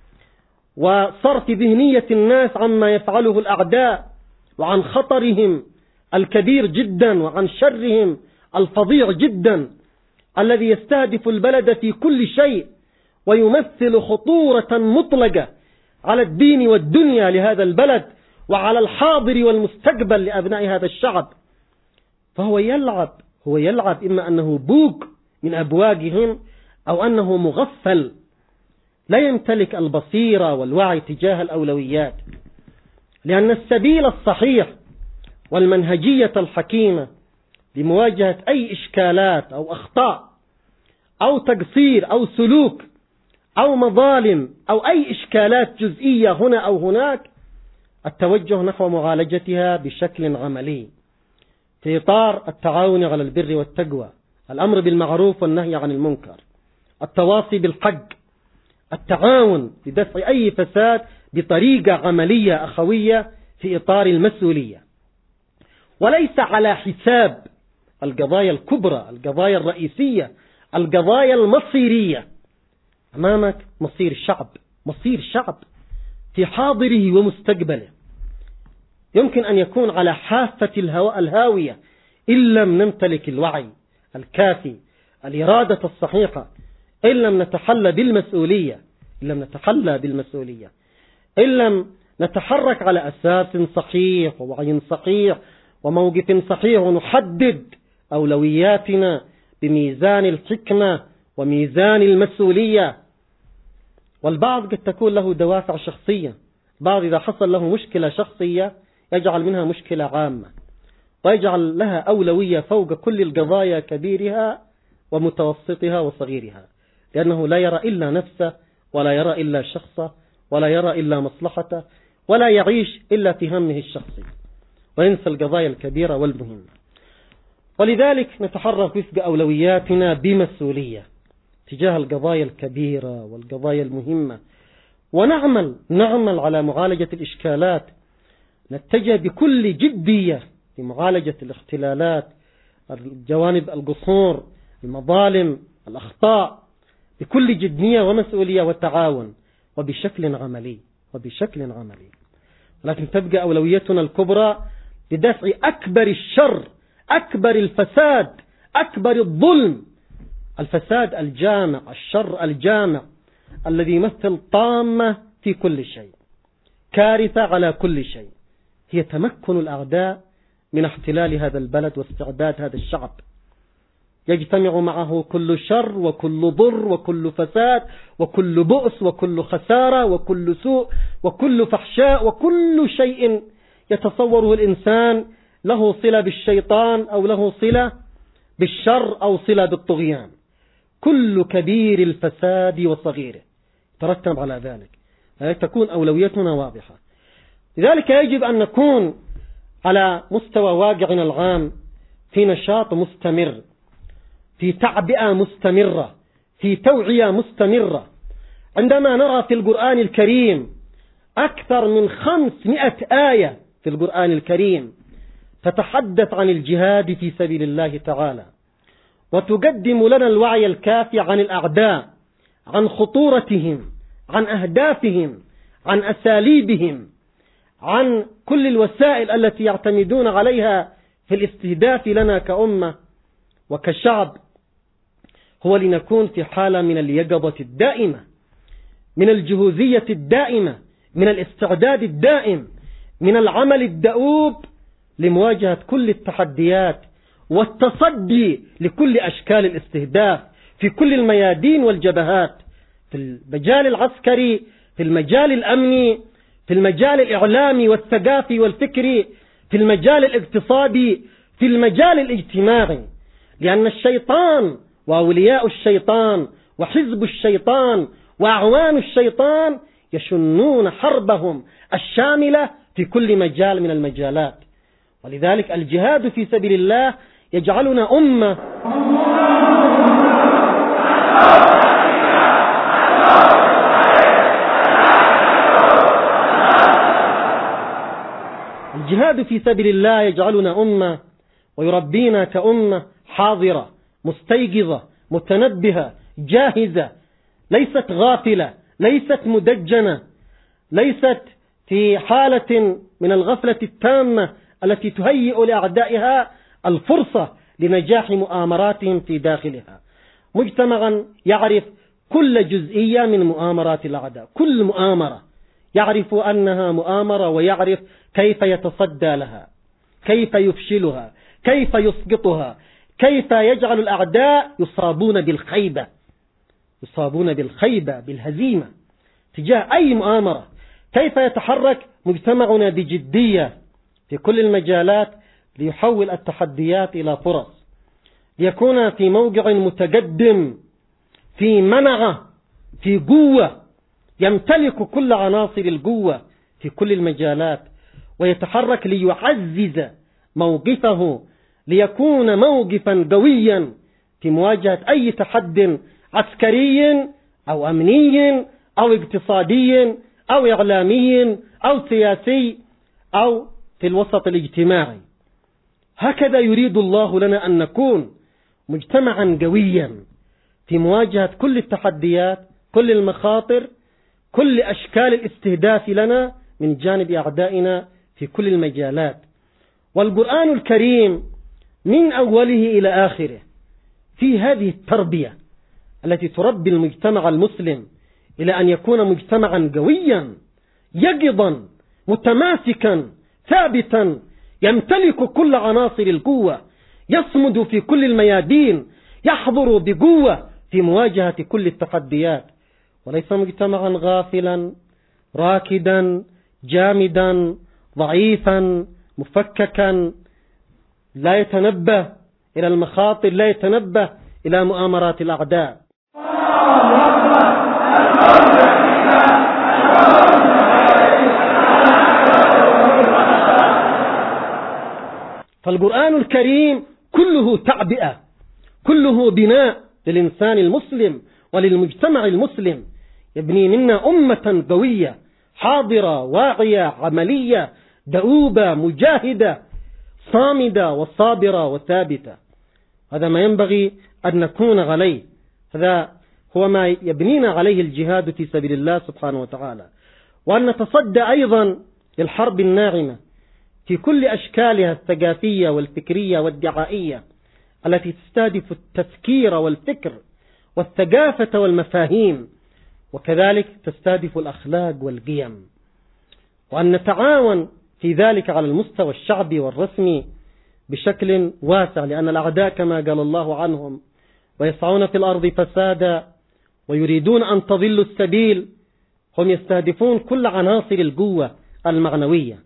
وصرف ذهنية الناس عما يفعله الأعداء وعن خطرهم الكبير جدا وعن شرهم الفظيع جدا الذي يستهدف البلد في كل شيء ويمثل خطورة مطلقة على الدين والدنيا لهذا البلد وعلى الحاضر والمستقبل لأبناء هذا الشعب. فهو يلعب هو يلعب إما أنه بوق من أبواقهم أو أنه مغفل لا يمتلك البصيرة والوعي تجاه الأولويات، لأن السبيل الصحيح والمنهجية الحكيمة لمواجهة أي إشكالات أو أخطاء أو تقصير أو سلوك أو مظالم أو أي إشكالات جزئية هنا أو هناك التوجه نحو معالجتها بشكل عملي في إطار التعاون على البر والتقوى، الأمر بالمعروف والنهي عن المنكر، التواصي بالحق، التعاون لدفع أي فساد بطريقة عملية أخوية في إطار المسؤولية، وليس على حساب القضايا الكبرى، القضايا الرئيسية، القضايا المصيرية. أمامك مصير شعب، مصير شعب في حاضره ومستقبله، يمكن أن يكون على حافة الهواء الهاوية إن لم نمتلك الوعي الكافي، الإرادة الصحيحة، إن لم نتحلى بالمسؤولية إن لم نتحلى بالمسؤولية إن لم نتحرك على أساس صحيح ووعي صحيح وموقف صحيح ونحدد أولوياتنا بميزان الحكمة وميزان المسؤولية. والبعض قد تكون له دوافع شخصية، بعض إذا حصل له مشكلة شخصية يجعل منها مشكلة عامة ويجعل لها أولوية فوق كل القضايا كبيرها ومتوسطها وصغيرها، لأنه لا يرى إلا نفسه ولا يرى إلا شخصه ولا يرى إلا مصلحته ولا يعيش إلا في همه الشخصي وينسى القضايا الكبيرة والمهمة. ولذلك نتحرك وفق أولوياتنا بمسؤولية تجاه القضايا الكبيرة والقضايا المهمة، ونعمل نعمل على معالجة الإشكالات، نتجه بكل جدية لمعالجة الاختلالات، الجوانب القصور، المظالم، الأخطاء، بكل جدية ومسؤولية وتعاون وبشكل عملي وبشكل عملي. لكن تبقى أولويتنا الكبرى لدفع أكبر الشر، أكبر الفساد، أكبر الظلم، الفساد الجامع، الشر الجامع الذي يمثل طامة في كل شيء، كارثة على كل شيء، هي تمكن الأعداء من احتلال هذا البلد واستعداد هذا الشعب. يجتمع معه كل شر وكل ضر وكل فساد وكل بؤس وكل خسارة وكل سوء وكل فحشاء وكل شيء يتصوره الإنسان له صلة بالشيطان أو له صلة بالشر أو صلة بالطغيان، كل كبير الفساد وصغيره ترتب على ذلك. تكون أولويتنا واضحة. لذلك يجب أن نكون على مستوى واقعنا العام في نشاط مستمر، في تعبئة مستمرة، في توعية مستمرة. عندما نرى في القرآن الكريم أكثر من خمسمائة آية في القرآن الكريم تتحدث عن الجهاد في سبيل الله تعالى وتقدم لنا الوعي الكافي عن الأعداء، عن خطورتهم، عن أهدافهم، عن أساليبهم، عن كل الوسائل التي يعتمدون عليها في الاستهداف لنا كأمة وكشعب، هو لنكون في حالة من اليقظة الدائمة، من الجهوزية الدائمة، من الاستعداد الدائم، من العمل الدؤوب لمواجهة كل التحديات والتصدي لكل أشكال الاستهداف في كل الميادين والجبهات، في المجال العسكري، في المجال الأمني، في المجال الإعلامي والثقافي والفكري، في المجال الاقتصادي، في المجال الاجتماعي. لأن الشيطان وأولياء الشيطان وحزب الشيطان وأعوان الشيطان يشنون حربهم الشاملة في كل مجال من المجالات. ولذلك الجهاد في سبيل الله يجعلنا أمة الجهاد في سبيل الله يجعلنا أمة ويربينا كأمة حاضرة مستيقظة متنبهة جاهزة، ليست غافلة، ليست مدجنة، ليست في حالة من الغفلة التامة التي تهيئ لأعدائها الفرصة لنجاح مؤامراتهم في داخلها. مجتمعا يعرف كل جزئية من مؤامرات الأعداء، كل مؤامرة يعرف أنها مؤامرة ويعرف كيف يتصدى لها، كيف يفشلها، كيف يسقطها، كيف يجعل الأعداء يصابون بالخيبة يصابون بالخيبة بالهزيمة تجاه أي مؤامرة. كيف يتحرك مجتمعنا بجدية في كل المجالات ليحول التحديات إلى فرص، ليكون في موقع متقدم، في منعة، في قوة، يمتلك كل عناصر القوة في كل المجالات، ويتحرك ليعزز موقفه ليكون موقفا قويا في مواجهة أي تحد عسكري أو أمني أو اقتصادي أو إعلامي أو سياسي أو في الوسط الاجتماعي. هكذا يريد الله لنا أن نكون مجتمعا قويا في مواجهة كل التحديات، كل المخاطر، كل أشكال الاستهداف لنا من جانب أعدائنا في كل المجالات. والقرآن الكريم من أوله إلى آخره في هذه التربية التي تربي المجتمع المسلم إلى أن يكون مجتمعا قويا يقظا متماسكا ثابتا يمتلك كل عناصر القوة، يصمد في كل الميادين، يحضر بقوة في مواجهة كل التحديات، وليس مجتمعا غافلا راكدا جامدا ضعيفا مفككا لا يتنبه إلى المخاطر، لا يتنبه إلى مؤامرات الأعداء. فالقرآن الكريم كله تعبئة، كله بناء للإنسان المسلم وللمجتمع المسلم، يبني منا أمة قوية حاضرة واعية عملية دؤوبة مجاهدة صامدة وصابرة وثابتة. هذا ما ينبغي أن نكون عليه، هذا هو ما يبنينا عليه الجهاد في سبيل الله سبحانه وتعالى. وأن نتصدى أيضا للحرب الناعمة في كل أشكالها الثقافية والفكرية والدعائية التي تستهدف التفكير والفكر والثقافة والمفاهيم، وكذلك تستهدف الأخلاق والقيم. وأن نتعاون في ذلك على المستوى الشعبي والرسمي بشكل واسع، لأن الأعداء كما قال الله عنهم ويسعون في الأرض فسادا ويريدون أن تضلوا السبيل، هم يستهدفون كل عناصر القوة المعنوية.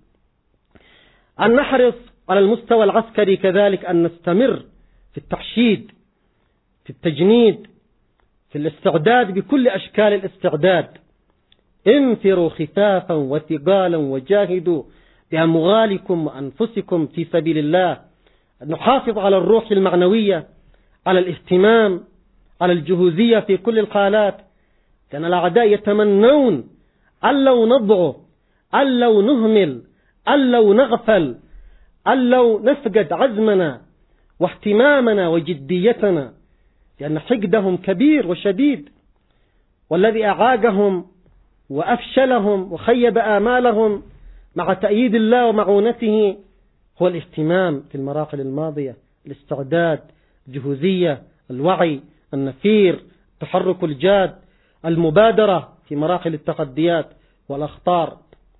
أن نحرص على المستوى العسكري كذلك أن نستمر في التحشيد، في التجنيد، في الاستعداد بكل أشكال الاستعداد. انفروا خفافا وثقالا وجاهدوا بأموالكم وأنفسكم في سبيل الله. نحافظ على الروح المعنوية، على الاهتمام، على الجهوزية في كل الحالات، لأن الأعداء يتمنون أن لو نضعف، أن لو نهمل، أن لو نغفل، أن لو نفقد عزمنا واهتمامنا وجديتنا، لأن حقدهم كبير وشديد، والذي أعاقهم وأفشلهم وخيب آمالهم مع تأييد الله ومعونته هو الاهتمام في المراحل الماضية، الاستعداد، الجهوزية، الوعي، النفير، التحرك الجاد، المبادرة في مراحل التحديات والأخطار.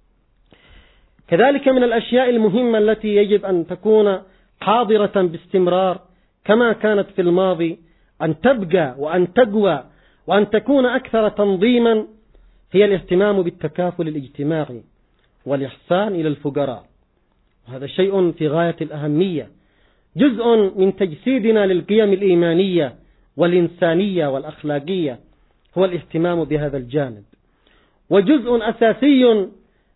كذلك من الأشياء المهمة التي يجب أن تكون حاضرة باستمرار كما كانت في الماضي، أن تبقى وأن تقوى وأن تكون أكثر تنظيما، هي الاهتمام بالتكافل الاجتماعي والإحسان إلى الفقراء. وهذا شيء في غاية الأهمية، جزء من تجسيدنا للقيم الإيمانية والإنسانية والأخلاقية هو الاهتمام بهذا الجانب، وجزء أساسي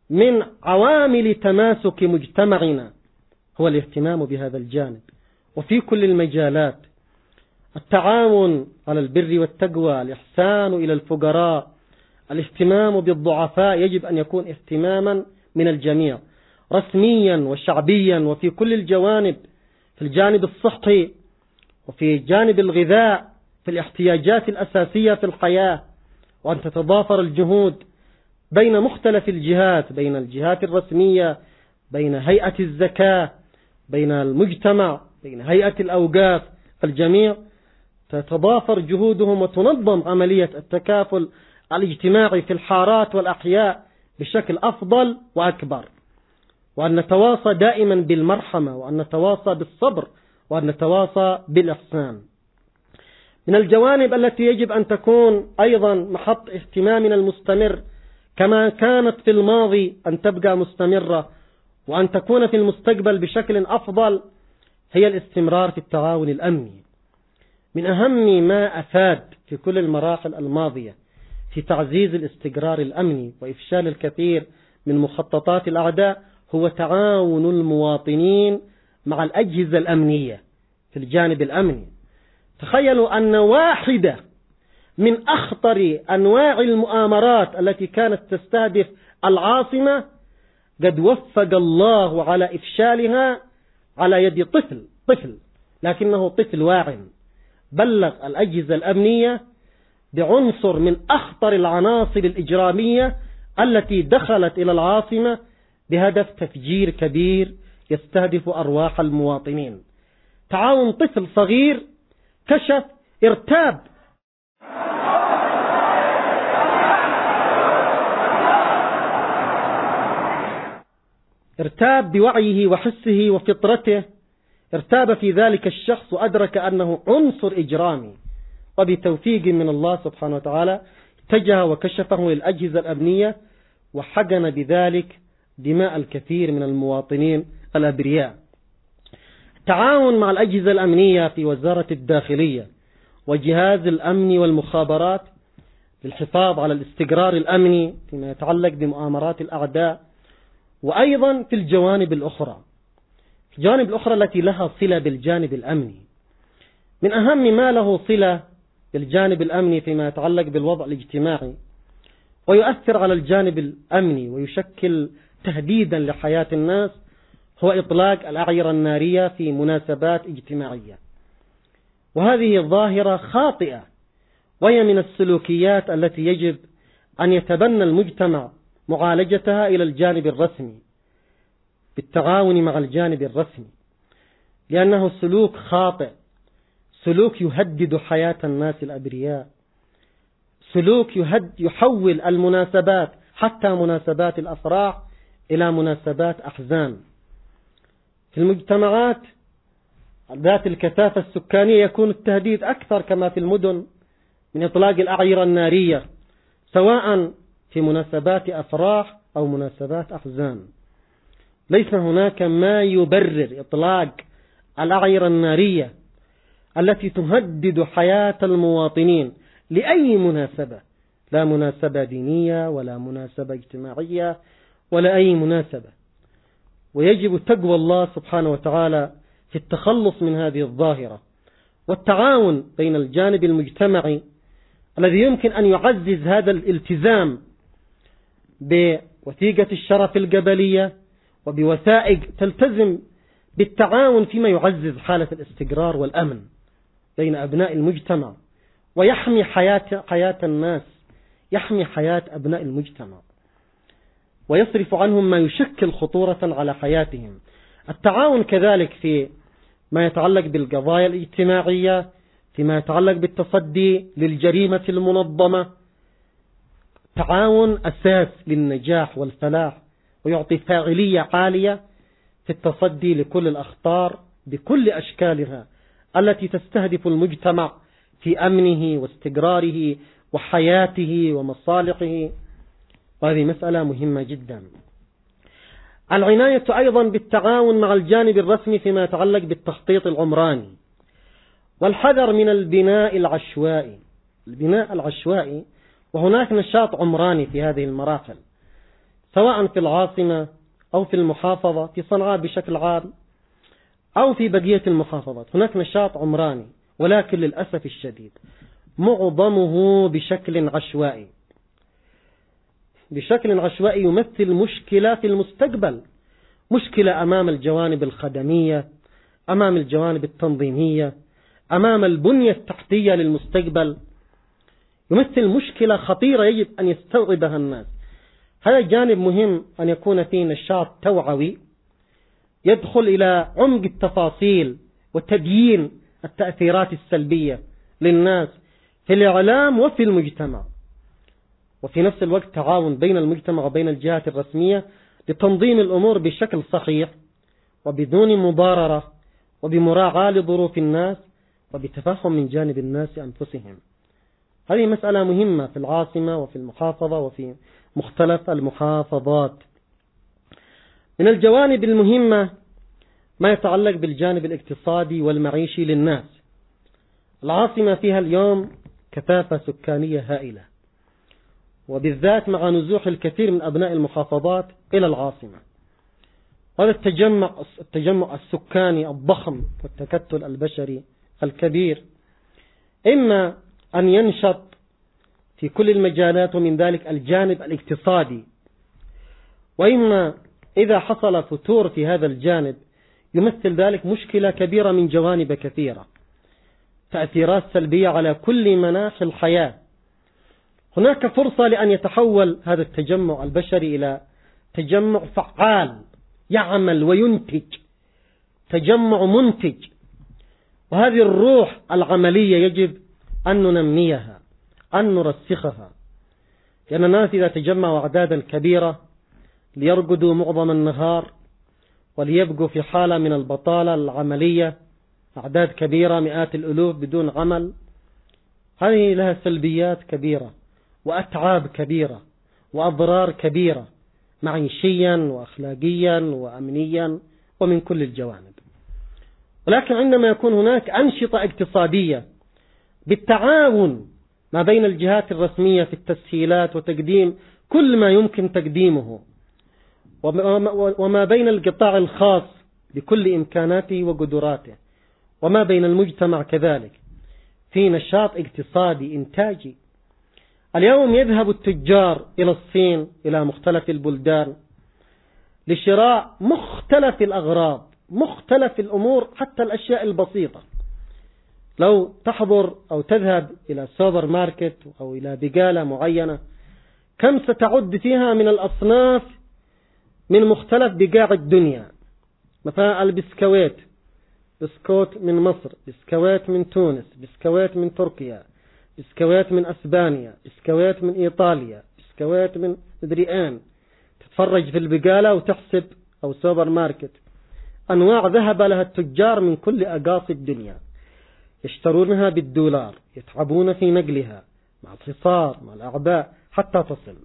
من عوامل تماسك مجتمعنا هو الاهتمام بهذا الجانب، وفي كل المجالات: التعاون على البر والتقوى، الإحسان إلى الفقراء، الاهتمام بالضعفاء يجب أن يكون اهتماما من الجميع رسميا وشعبيا، وفي كل الجوانب، في الجانب الصحي وفي جانب الغذاء، في الاحتياجات الأساسية في الحياة، وأن تتضافر الجهود بين مختلف الجهات، بين الجهات الرسمية، بين هيئة الزكاة، بين المجتمع، بين هيئة الأوقاف، الجميع تتضافر جهودهم وتنظم عملية التكافل الاجتماعي في الحارات والأحياء بشكل أفضل وأكبر، وأن نتواصى دائما بالمرحمة، وأن نتواصى بالصبر، وأن نتواصى بالإحسان. من الجوانب التي يجب أن تكون أيضا محط اهتمامنا المستمر كما كانت في الماضي أن تبقى مستمرة وأن تكون في المستقبل بشكل أفضل هي الاستمرار في التعاون الأمني. من أهم ما أفاد في كل المراحل الماضية في تعزيز الاستقرار الأمني وإفشال الكثير من مخططات الأعداء هو تعاون المواطنين مع الأجهزة الأمنية في الجانب الأمني. تخيلوا أن واحدة من أخطر أنواع المؤامرات التي كانت تستهدف العاصمة قد وفق الله على إفشالها على يد طفل طفل لكنه طفل واعٍ بلغ الأجهزة الأمنية بعنصر من أخطر العناصر الإجرامية التي دخلت إلى العاصمة بهدف تفجير كبير يستهدف أرواح المواطنين. تعاون طفل صغير كشف ارتاب ارتاب بوعيه وحسه وفطرته، ارتاب في ذلك الشخص وأدرك أنه عنصر إجرامي، وبتوفيق من الله سبحانه وتعالى اتجه وكشفه للأجهزة الأمنية وحقن بذلك دماء الكثير من المواطنين الأبرياء. التعاون مع الأجهزة الأمنية في وزارة الداخلية وجهاز الأمن والمخابرات للحفاظ على الاستقرار الأمني فيما يتعلق بمؤامرات الأعداء، وأيضا في الجوانب الأخرى الجوانب الأخرى التي لها صلة بالجانب الأمني. من أهم ما له صلة بالجانب الأمني فيما يتعلق بالوضع الاجتماعي ويؤثر على الجانب الأمني ويشكل تهديدا لحياة الناس هو إطلاق الأعيرة النارية في مناسبات اجتماعية، وهذه ظاهرة خاطئة وهي من السلوكيات التي يجب أن يتبنى المجتمع معالجتها إلى الجانب الرسمي بالتعاون مع الجانب الرسمي، لأنه سلوك خاطئ، سلوك يهدد حياة الناس الأبرياء، سلوك يهد يحول المناسبات حتى مناسبات الأفراح إلى مناسبات أحزان. في المجتمعات ذات الكثافة السكانية يكون التهديد أكثر كما في المدن من إطلاق الأعيرة النارية سواء في مناسبات أفراح أو مناسبات أحزان. ليس هناك ما يبرر إطلاق الأعيرة النارية التي تهدد حياة المواطنين لأي مناسبة، لا مناسبة دينية ولا مناسبة اجتماعية ولا أي مناسبة. ويجب تقوى الله سبحانه وتعالى في التخلص من هذه الظاهرة والتعاون بين الجانب المجتمعي الذي يمكن أن يعزز هذا الالتزام بوثيقة الشرف القبلية وبوثائق تلتزم بالتعاون فيما يعزز حالة الاستقرار والأمن بين أبناء المجتمع ويحمي حياة, حياة الناس، يحمي حياة أبناء المجتمع ويصرف عنهم ما يشكل خطورة على حياتهم. التعاون كذلك في ما يتعلق بالقضايا الاجتماعية، فيما يتعلق بالتصدي للجريمة المنظمة، تعاون أساس للنجاح والفلاح ويعطي فاعلية عالية في التصدي لكل الأخطار بكل أشكالها التي تستهدف المجتمع في أمنه واستقراره وحياته ومصالحه، وهذه مسألة مهمة جدا. العناية أيضا بالتعاون مع الجانب الرسمي فيما يتعلق بالتخطيط العمراني والحذر من البناء سواء في العاصمة أو في المحافظة، في صنعاء بشكل عام أو في بقية المحافظات. هناك نشاط عمراني، ولكن للأسف الشديد معظمه بشكل عشوائي بشكل عشوائي يمثل مشكلة في المستقبل، مشكلة أمام الجوانب الخدمية، أمام الجوانب التنظيمية، أمام البنية التحتية للمستقبل. يمثل مشكلة خطيرة يجب أن يستوعبها الناس. هذا جانب مهم أن يكون فيه نشاط توعوي يدخل إلى عمق التفاصيل وتبيين التأثيرات السلبية للناس في الإعلام وفي المجتمع، وفي نفس الوقت تعاون بين المجتمع وبين الجهات الرسمية لتنظيم الأمور بشكل صحيح وبدون مضاررة وبمراعاة لظروف الناس وبتفهم من جانب الناس أنفسهم. هذه مسألة مهمة في العاصمة وفي المحافظة وفي مختلف المحافظات. من الجوانب المهمة ما يتعلق بالجانب الاقتصادي والمعيشي للناس. العاصمة فيها اليوم كثافة سكانية هائلة، وبالذات مع نزوح الكثير من أبناء المحافظات إلى العاصمة. هذا التجمع التجمع السكاني الضخم والتكتل البشري الكبير إما أن ينشط في كل المجالات ومن ذلك الجانب الاقتصادي، وإما إذا حصل فتور في هذا الجانب يمثل ذلك مشكلة كبيرة من جوانب كثيرة، تأثيرات سلبية على كل مناحي الحياة. هناك فرصة لأن يتحول هذا التجمع البشري إلى تجمع فعال يعمل وينتج، تجمع منتج، وهذه الروح العملية يجب أن ننميها، أن نرسخها، لأن الناس إذا تجمعوا أعدادا كبيرة ليرقدوا معظم النهار وليبقوا في حالة من البطالة العملية، أعداد كبيرة مئات الألوف بدون عمل، هذه لها سلبيات كبيرة وأتعاب كبيرة وأضرار كبيرة معيشيا وأخلاقيا وأمنيا ومن كل الجوانب. ولكن عندما يكون هناك أنشطة اقتصادية بالتعاون ما بين الجهات الرسمية في التسهيلات وتقديم كل ما يمكن تقديمه، وما بين القطاع الخاص بكل إمكاناته وقدراته، وما بين المجتمع كذلك، في نشاط اقتصادي إنتاجي. اليوم يذهب التجار إلى الصين إلى مختلف البلدان لشراء مختلف الأغراض، مختلف الأمور، حتى الأشياء البسيطة. لو تحضر أو تذهب إلى سوبر ماركت أو إلى بقالة معينة كم ستعد فيها من الأصناف من مختلف بقاع الدنيا. مثلا البسكويت، بسكوت من مصر، بسكويت من تونس، بسكويت من تركيا، بسكويت من أسبانيا، بسكويت من إيطاليا، بسكويت من مدريان. تتفرج في البقالة وتحسب، أو سوبر ماركت، أنواع ذهب لها التجار من كل أقاصي الدنيا، يشترونها بالدولار، يتعبون في نقلها مع الحصار مع الأعباء حتى تصل.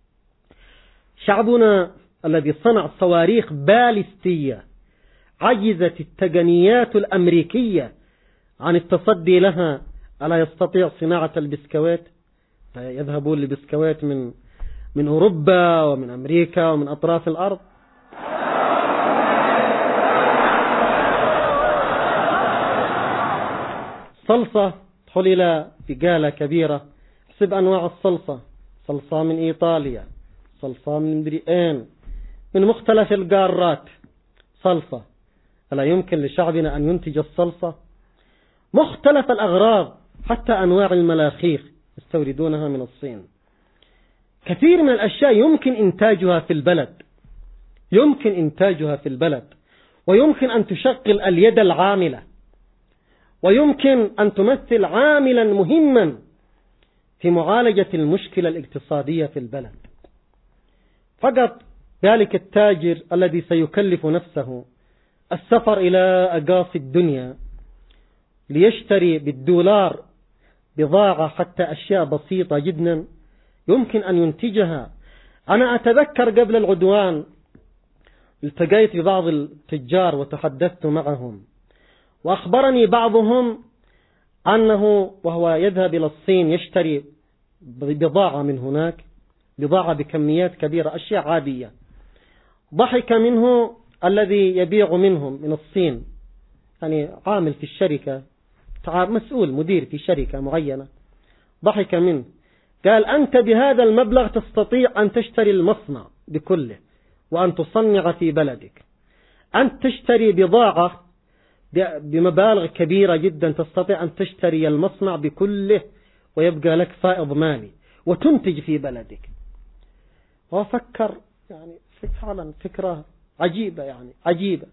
شعبنا الذي صنع صواريخ باليستية عجزت التقنيات الأمريكية عن التصدي لها، ألا يستطيع صناعة البسكويت؟ يذهبون لبسكويت من من أوروبا ومن أمريكا ومن أطراف الأرض. صلصة، تدخل إلى بقالة كبيرة، حسب أنواع الصلصة، صلصة من إيطاليا، صلصة من مدريان، من مختلف القارات صلصة. ألا يمكن لشعبنا أن ينتج الصلصة؟ مختلف الأغراض، حتى أنواع الملاخيخ يستوردونها من الصين. كثير من الأشياء يمكن إنتاجها في البلد، يمكن إنتاجها في البلد، ويمكن أن تشغل اليد العاملة، ويمكن أن تمثل عاملا مهما في معالجة المشكلة الاقتصادية في البلد. فقط ذلك التاجر الذي سيكلف نفسه السفر إلى أقاصي الدنيا ليشتري بالدولار بضاعة حتى أشياء بسيطة جدا يمكن أن ينتجها. أنا أتذكر قبل العدوان التقيت ببعض التجار وتحدثت معهم، وأخبرني بعضهم أنه وهو يذهب إلى الصين يشتري بضاعة من هناك بضاعة بكميات كبيرة، أشياء عادية. ضحك منه الذي يبيع منهم من الصين، يعني عامل في الشركة، مسؤول مدير في شركة معينة، ضحك منه، قال أنت بهذا المبلغ تستطيع أن تشتري المصنع بكله وأن تصنع في بلدك، أنت تشتري بضاعة بمبالغ كبيرة جدا، تستطيع أن تشتري المصنع بكله ويبقى لك فائض مالي وتنتج في بلدك. وفكر يعني فعلا فكرة عجيبة، يعني عجيبة.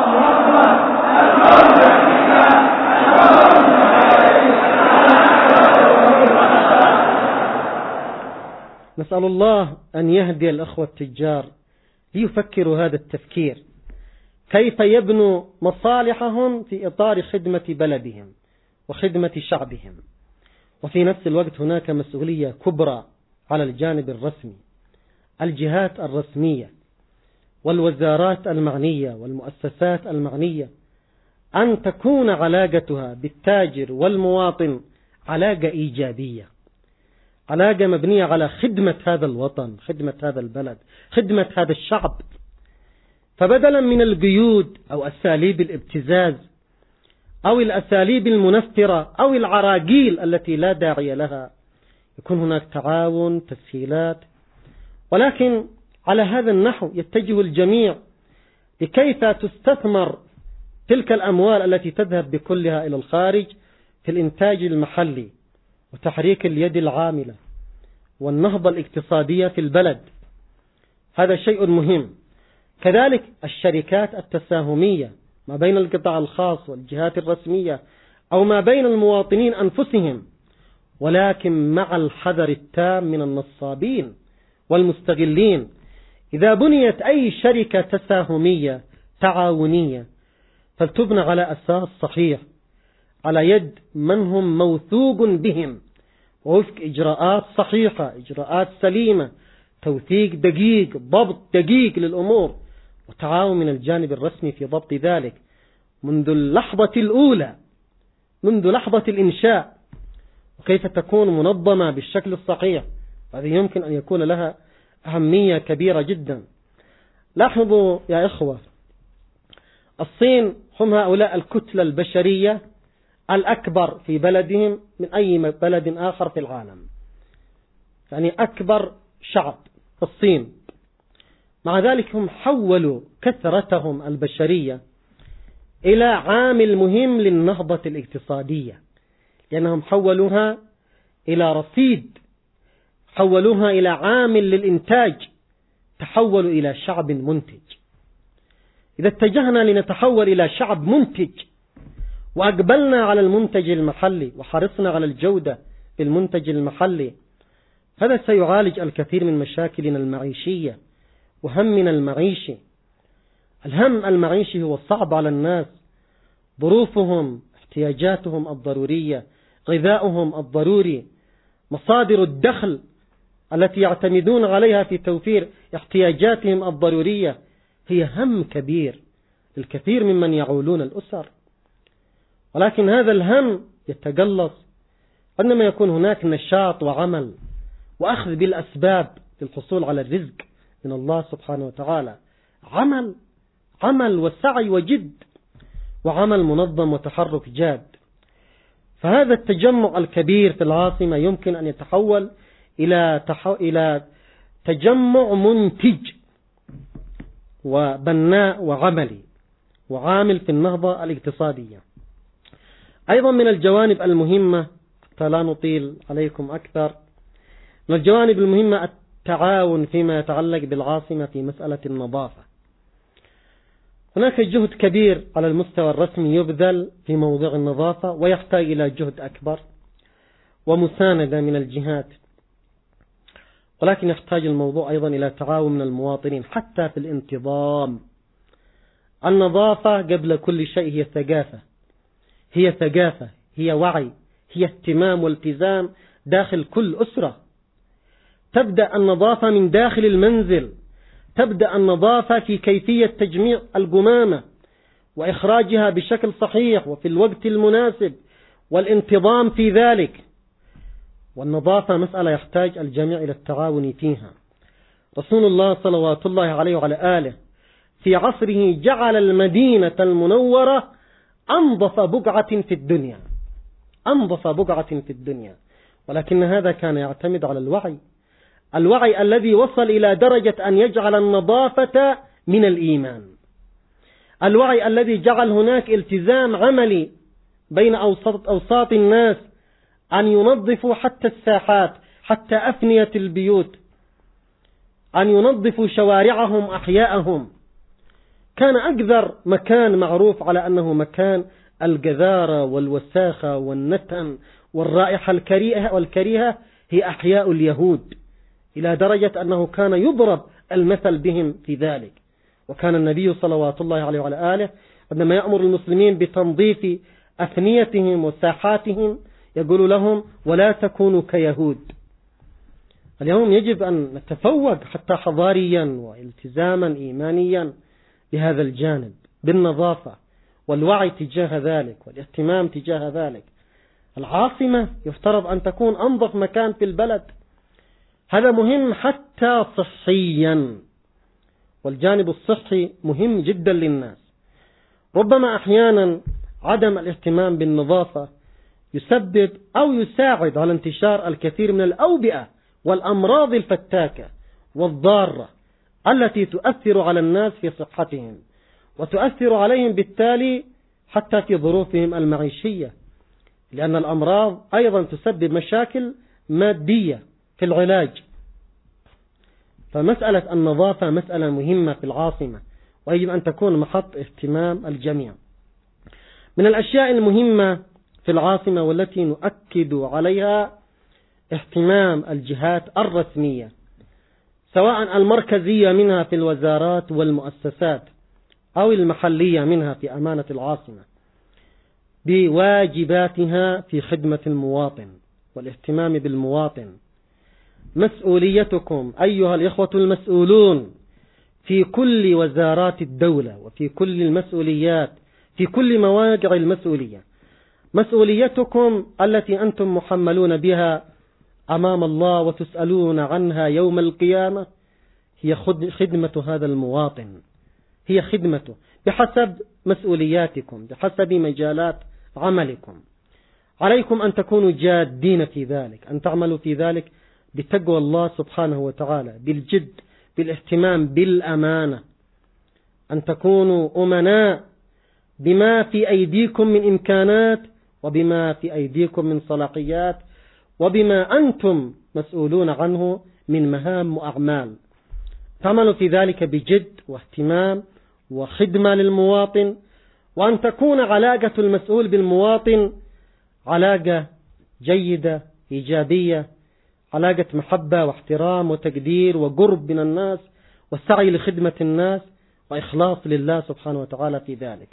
نسأل الله أن يهدي الأخوة التجار ليفكروا هذا التفكير، كيف يبنوا مصالحهم في إطار خدمة بلدهم وخدمة شعبهم. وفي نفس الوقت هناك مسؤولية كبرى على الجانب الرسمي، الجهات الرسمية والوزارات المعنية والمؤسسات المعنية، أن تكون علاقتها بالتاجر والمواطن علاقة إيجابية، علاقة مبنية على خدمة هذا الوطن، خدمة هذا البلد، خدمة هذا الشعب. فبدلا من القيود أو أساليب الابتزاز أو الأساليب المنفرة أو العراقيل التي لا داعي لها، يكون هناك تعاون، تسهيلات. ولكن على هذا النحو يتجه الجميع لكيف تستثمر تلك الأموال التي تذهب بكلها إلى الخارج في الإنتاج المحلي وتحريك اليد العاملة والنهضة الاقتصادية في البلد. هذا شيء مهم. كذلك الشركات التساهمية ما بين القطاع الخاص والجهات الرسمية أو ما بين المواطنين أنفسهم، ولكن مع الحذر التام من النصابين والمستغلين. إذا بنيت أي شركة تساهمية تعاونية فلتبنى على أساس صحيح، على يد من هم موثوق بهم، ووفق إجراءات صحيحة، إجراءات سليمة، توثيق دقيق، ضبط دقيق للأمور، وتعاون من الجانب الرسمي في ضبط ذلك منذ اللحظة الأولى، منذ لحظة الإنشاء، وكيف تكون منظمة بالشكل الصحيح. هذه يمكن أن يكون لها أهمية كبيرة جدا. لاحظوا يا إخوة، الصين هم هؤلاء الكتلة البشرية الأكبر في بلدهم من أي بلد آخر في العالم، يعني أكبر شعب في الصين. مع ذلك هم حولوا كثرتهم البشرية إلى عامل مهم للنهضة الاقتصادية، لأنهم حولوها إلى رصيد، حولوها إلى عامل للإنتاج، تحولوا إلى شعب منتج. إذا اتجهنا لنتحول إلى شعب منتج وأقبلنا على المنتج المحلي وحرصنا على الجودة في المنتج المحلي، هذا سيعالج الكثير من مشاكلنا المعيشية وهمنا المعيشي. الهم المعيشي هو صعب على الناس، ظروفهم، احتياجاتهم الضرورية، غذاؤهم الضروري، مصادر الدخل التي يعتمدون عليها في توفير احتياجاتهم الضرورية هي هم كبير للكثير ممن يعولون الأسر. ولكن هذا الهم يتقلص عندما يكون هناك نشاط وعمل وأخذ بالأسباب للحصول على الرزق من الله سبحانه وتعالى، عمل عمل وسعي وجد وعمل منظم وتحرك جاد. فهذا التجمع الكبير في العاصمة يمكن أن يتحول إلى إلى تجمع منتج وبناء وعملي وعامل في النهضة الاقتصادية. أيضا من الجوانب المهمة، حتى لا نطيل عليكم أكثر، من الجوانب المهمة التعاون فيما يتعلق بالعاصمة في مسألة النظافة. هناك جهد كبير على المستوى الرسمي يبذل في موضوع النظافة، ويحتاج إلى جهد أكبر ومساندة من الجهات، ولكن يحتاج الموضوع أيضا إلى تعاون من المواطنين حتى في الانتظام. النظافة قبل كل شيء هي ثقافة، هي ثقافة، هي وعي، هي اهتمام والتزام داخل كل أسرة. تبدأ النظافة من داخل المنزل، تبدأ النظافة في كيفية تجميع القمامة وإخراجها بشكل صحيح وفي الوقت المناسب والانتظام في ذلك. والنظافة مسألة يحتاج الجميع إلى التعاون فيها. رسول الله صلوات الله عليه وعلى آله في عصره جعل المدينة المنورة أنظف بقعة في الدنيا، أنظف بقعة في الدنيا، ولكن هذا كان يعتمد على الوعي، الوعي الذي وصل إلى درجة أن يجعل النظافة من الإيمان، الوعي الذي جعل هناك التزام عملي بين أوساط, أوساط الناس أن ينظفوا حتى الساحات، حتى أفنية البيوت، أن ينظفوا شوارعهم أحياءهم. كان أكثر مكان معروف على أنه مكان القذارة والوساخة والنتن والرائحة الكريهة والكريهة هي أحياء اليهود، إلى درجة أنه كان يضرب المثل بهم في ذلك. وكان النبي صلوات الله عليه وعلى آله عندما يأمر المسلمين بتنظيف أفنيتهم وساحاتهم يقول لهم ولا تكونوا كيهود. اليوم يجب أن نتفوق حتى حضاريا والتزاما إيمانيا بهذا الجانب، بالنظافة والوعي تجاه ذلك والاهتمام تجاه ذلك. العاصمة يفترض أن تكون أنظف مكان في البلد، هذا مهم حتى صحيا، والجانب الصحي مهم جدا للناس. ربما أحيانا عدم الاهتمام بالنظافة يسبب أو يساعد على انتشار الكثير من الأوبئة والأمراض الفتاكة والضارة التي تؤثر على الناس في صحتهم وتؤثر عليهم بالتالي حتى في ظروفهم المعيشية، لأن الأمراض أيضا تسبب مشاكل مادية في العلاج. فمسألة النظافة مسألة مهمة في العاصمة ويجب أن تكون محط اهتمام الجميع. من الأشياء المهمة في العاصمة والتي نؤكد عليها اهتمام الجهات الرسمية سواء المركزية منها في الوزارات والمؤسسات أو المحلية منها في أمانة العاصمة بواجباتها في خدمة المواطن والاهتمام بالمواطن. مسؤوليتكم أيها الإخوة المسؤولون في كل وزارات الدولة وفي كل المسؤوليات في كل مواقع المسؤولية، مسؤوليتكم التي أنتم محملون بها أمام الله وتسألون عنها يوم القيامة هي خدمة هذا المواطن، هي خدمته بحسب مسؤولياتكم بحسب مجالات عملكم. عليكم أن تكونوا جادين في ذلك، أن تعملوا في ذلك بتقوى الله سبحانه وتعالى، بالجد، بالاهتمام، بالأمانة، أن تكونوا أمناء بما في أيديكم من إمكانات وبما في أيديكم من صلاحيات وبما أنتم مسؤولون عنه من مهام وأعمال. تعملوا في ذلك بجد واهتمام وخدمة للمواطن، وأن تكون علاقة المسؤول بالمواطن علاقة جيدة إيجابية، علاقة محبة واحترام وتقدير وقرب من الناس والسعي لخدمة الناس وإخلاص لله سبحانه وتعالى في ذلك.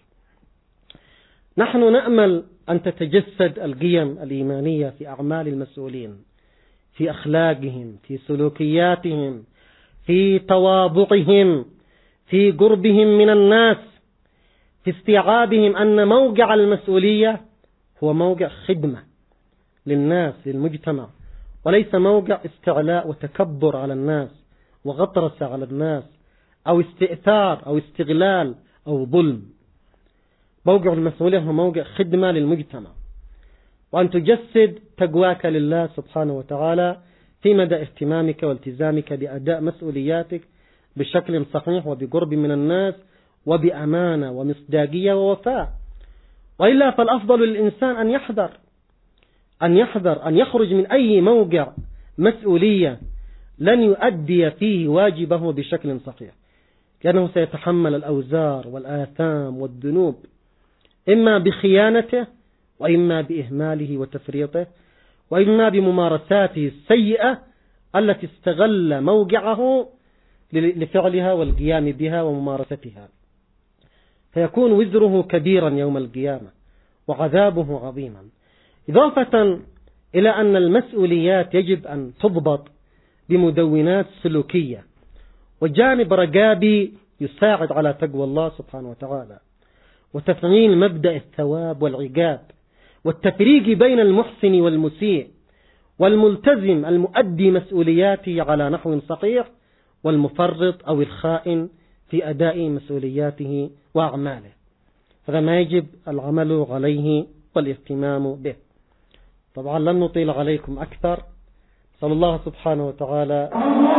نحن نأمل أن تتجسد القيم الإيمانية في أعمال المسؤولين، في أخلاقهم، في سلوكياتهم، في تواضعهم، في قربهم من الناس، في استيعابهم أن موقع المسؤولية هو موقع خدمة للناس للمجتمع، وليس موقع استعلاء وتكبر على الناس وغطرسة على الناس أو استئثار أو استغلال أو ظلم. موقع المسؤولية هو موقع خدمة للمجتمع، وأن تجسد تقواك لله سبحانه وتعالى في مدى اهتمامك والتزامك بأداء مسؤولياتك بشكل صحيح وبقرب من الناس وبأمانة ومصداقية ووفاء. وإلا فالأفضل للإنسان أن يحذر أن يحذر أن يخرج من أي موقع مسؤولية لن يؤدي فيه واجبه بشكل صحيح، لأنه سيتحمل الأوزار والآثام والذنوب إما بخيانته وإما بإهماله وتفريطه وإما بممارساته السيئة التي استغل موقعه لفعلها والقيام بها وممارستها، فيكون وزره كبيرا يوم القيامة وعذابه عظيما. إضافة إلى أن المسؤوليات يجب أن تضبط بمدونات سلوكية وجانب رقابي يساعد على تقوى الله سبحانه وتعالى وتفعيل مبدأ الثواب والعقاب والتفريق بين المحسن والمسيء والملتزم المؤدي مسؤولياته على نحو صحيح، والمفرط أو الخائن في أداء مسؤولياته وأعماله. هذا ما يجب العمل عليه والاهتمام به. طبعا لن نطيل عليكم أكثر. صلى الله سبحانه وتعالى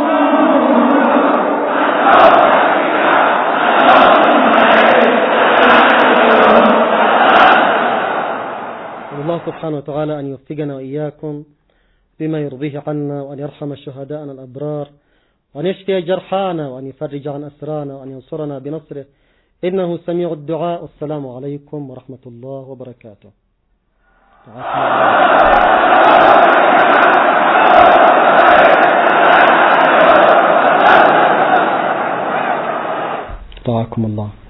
الله سبحانه وتعالى أن يوفقنا وإياكم بما يرضيه عنا، وأن يرحم شهداءنا الأبرار، وأن يشفي جرحانا، وأن يفرج عن أسرانا، وأن ينصرنا بنصره، إنه سميع الدعاء. والسلام عليكم ورحمة الله وبركاته. طاعكم الله.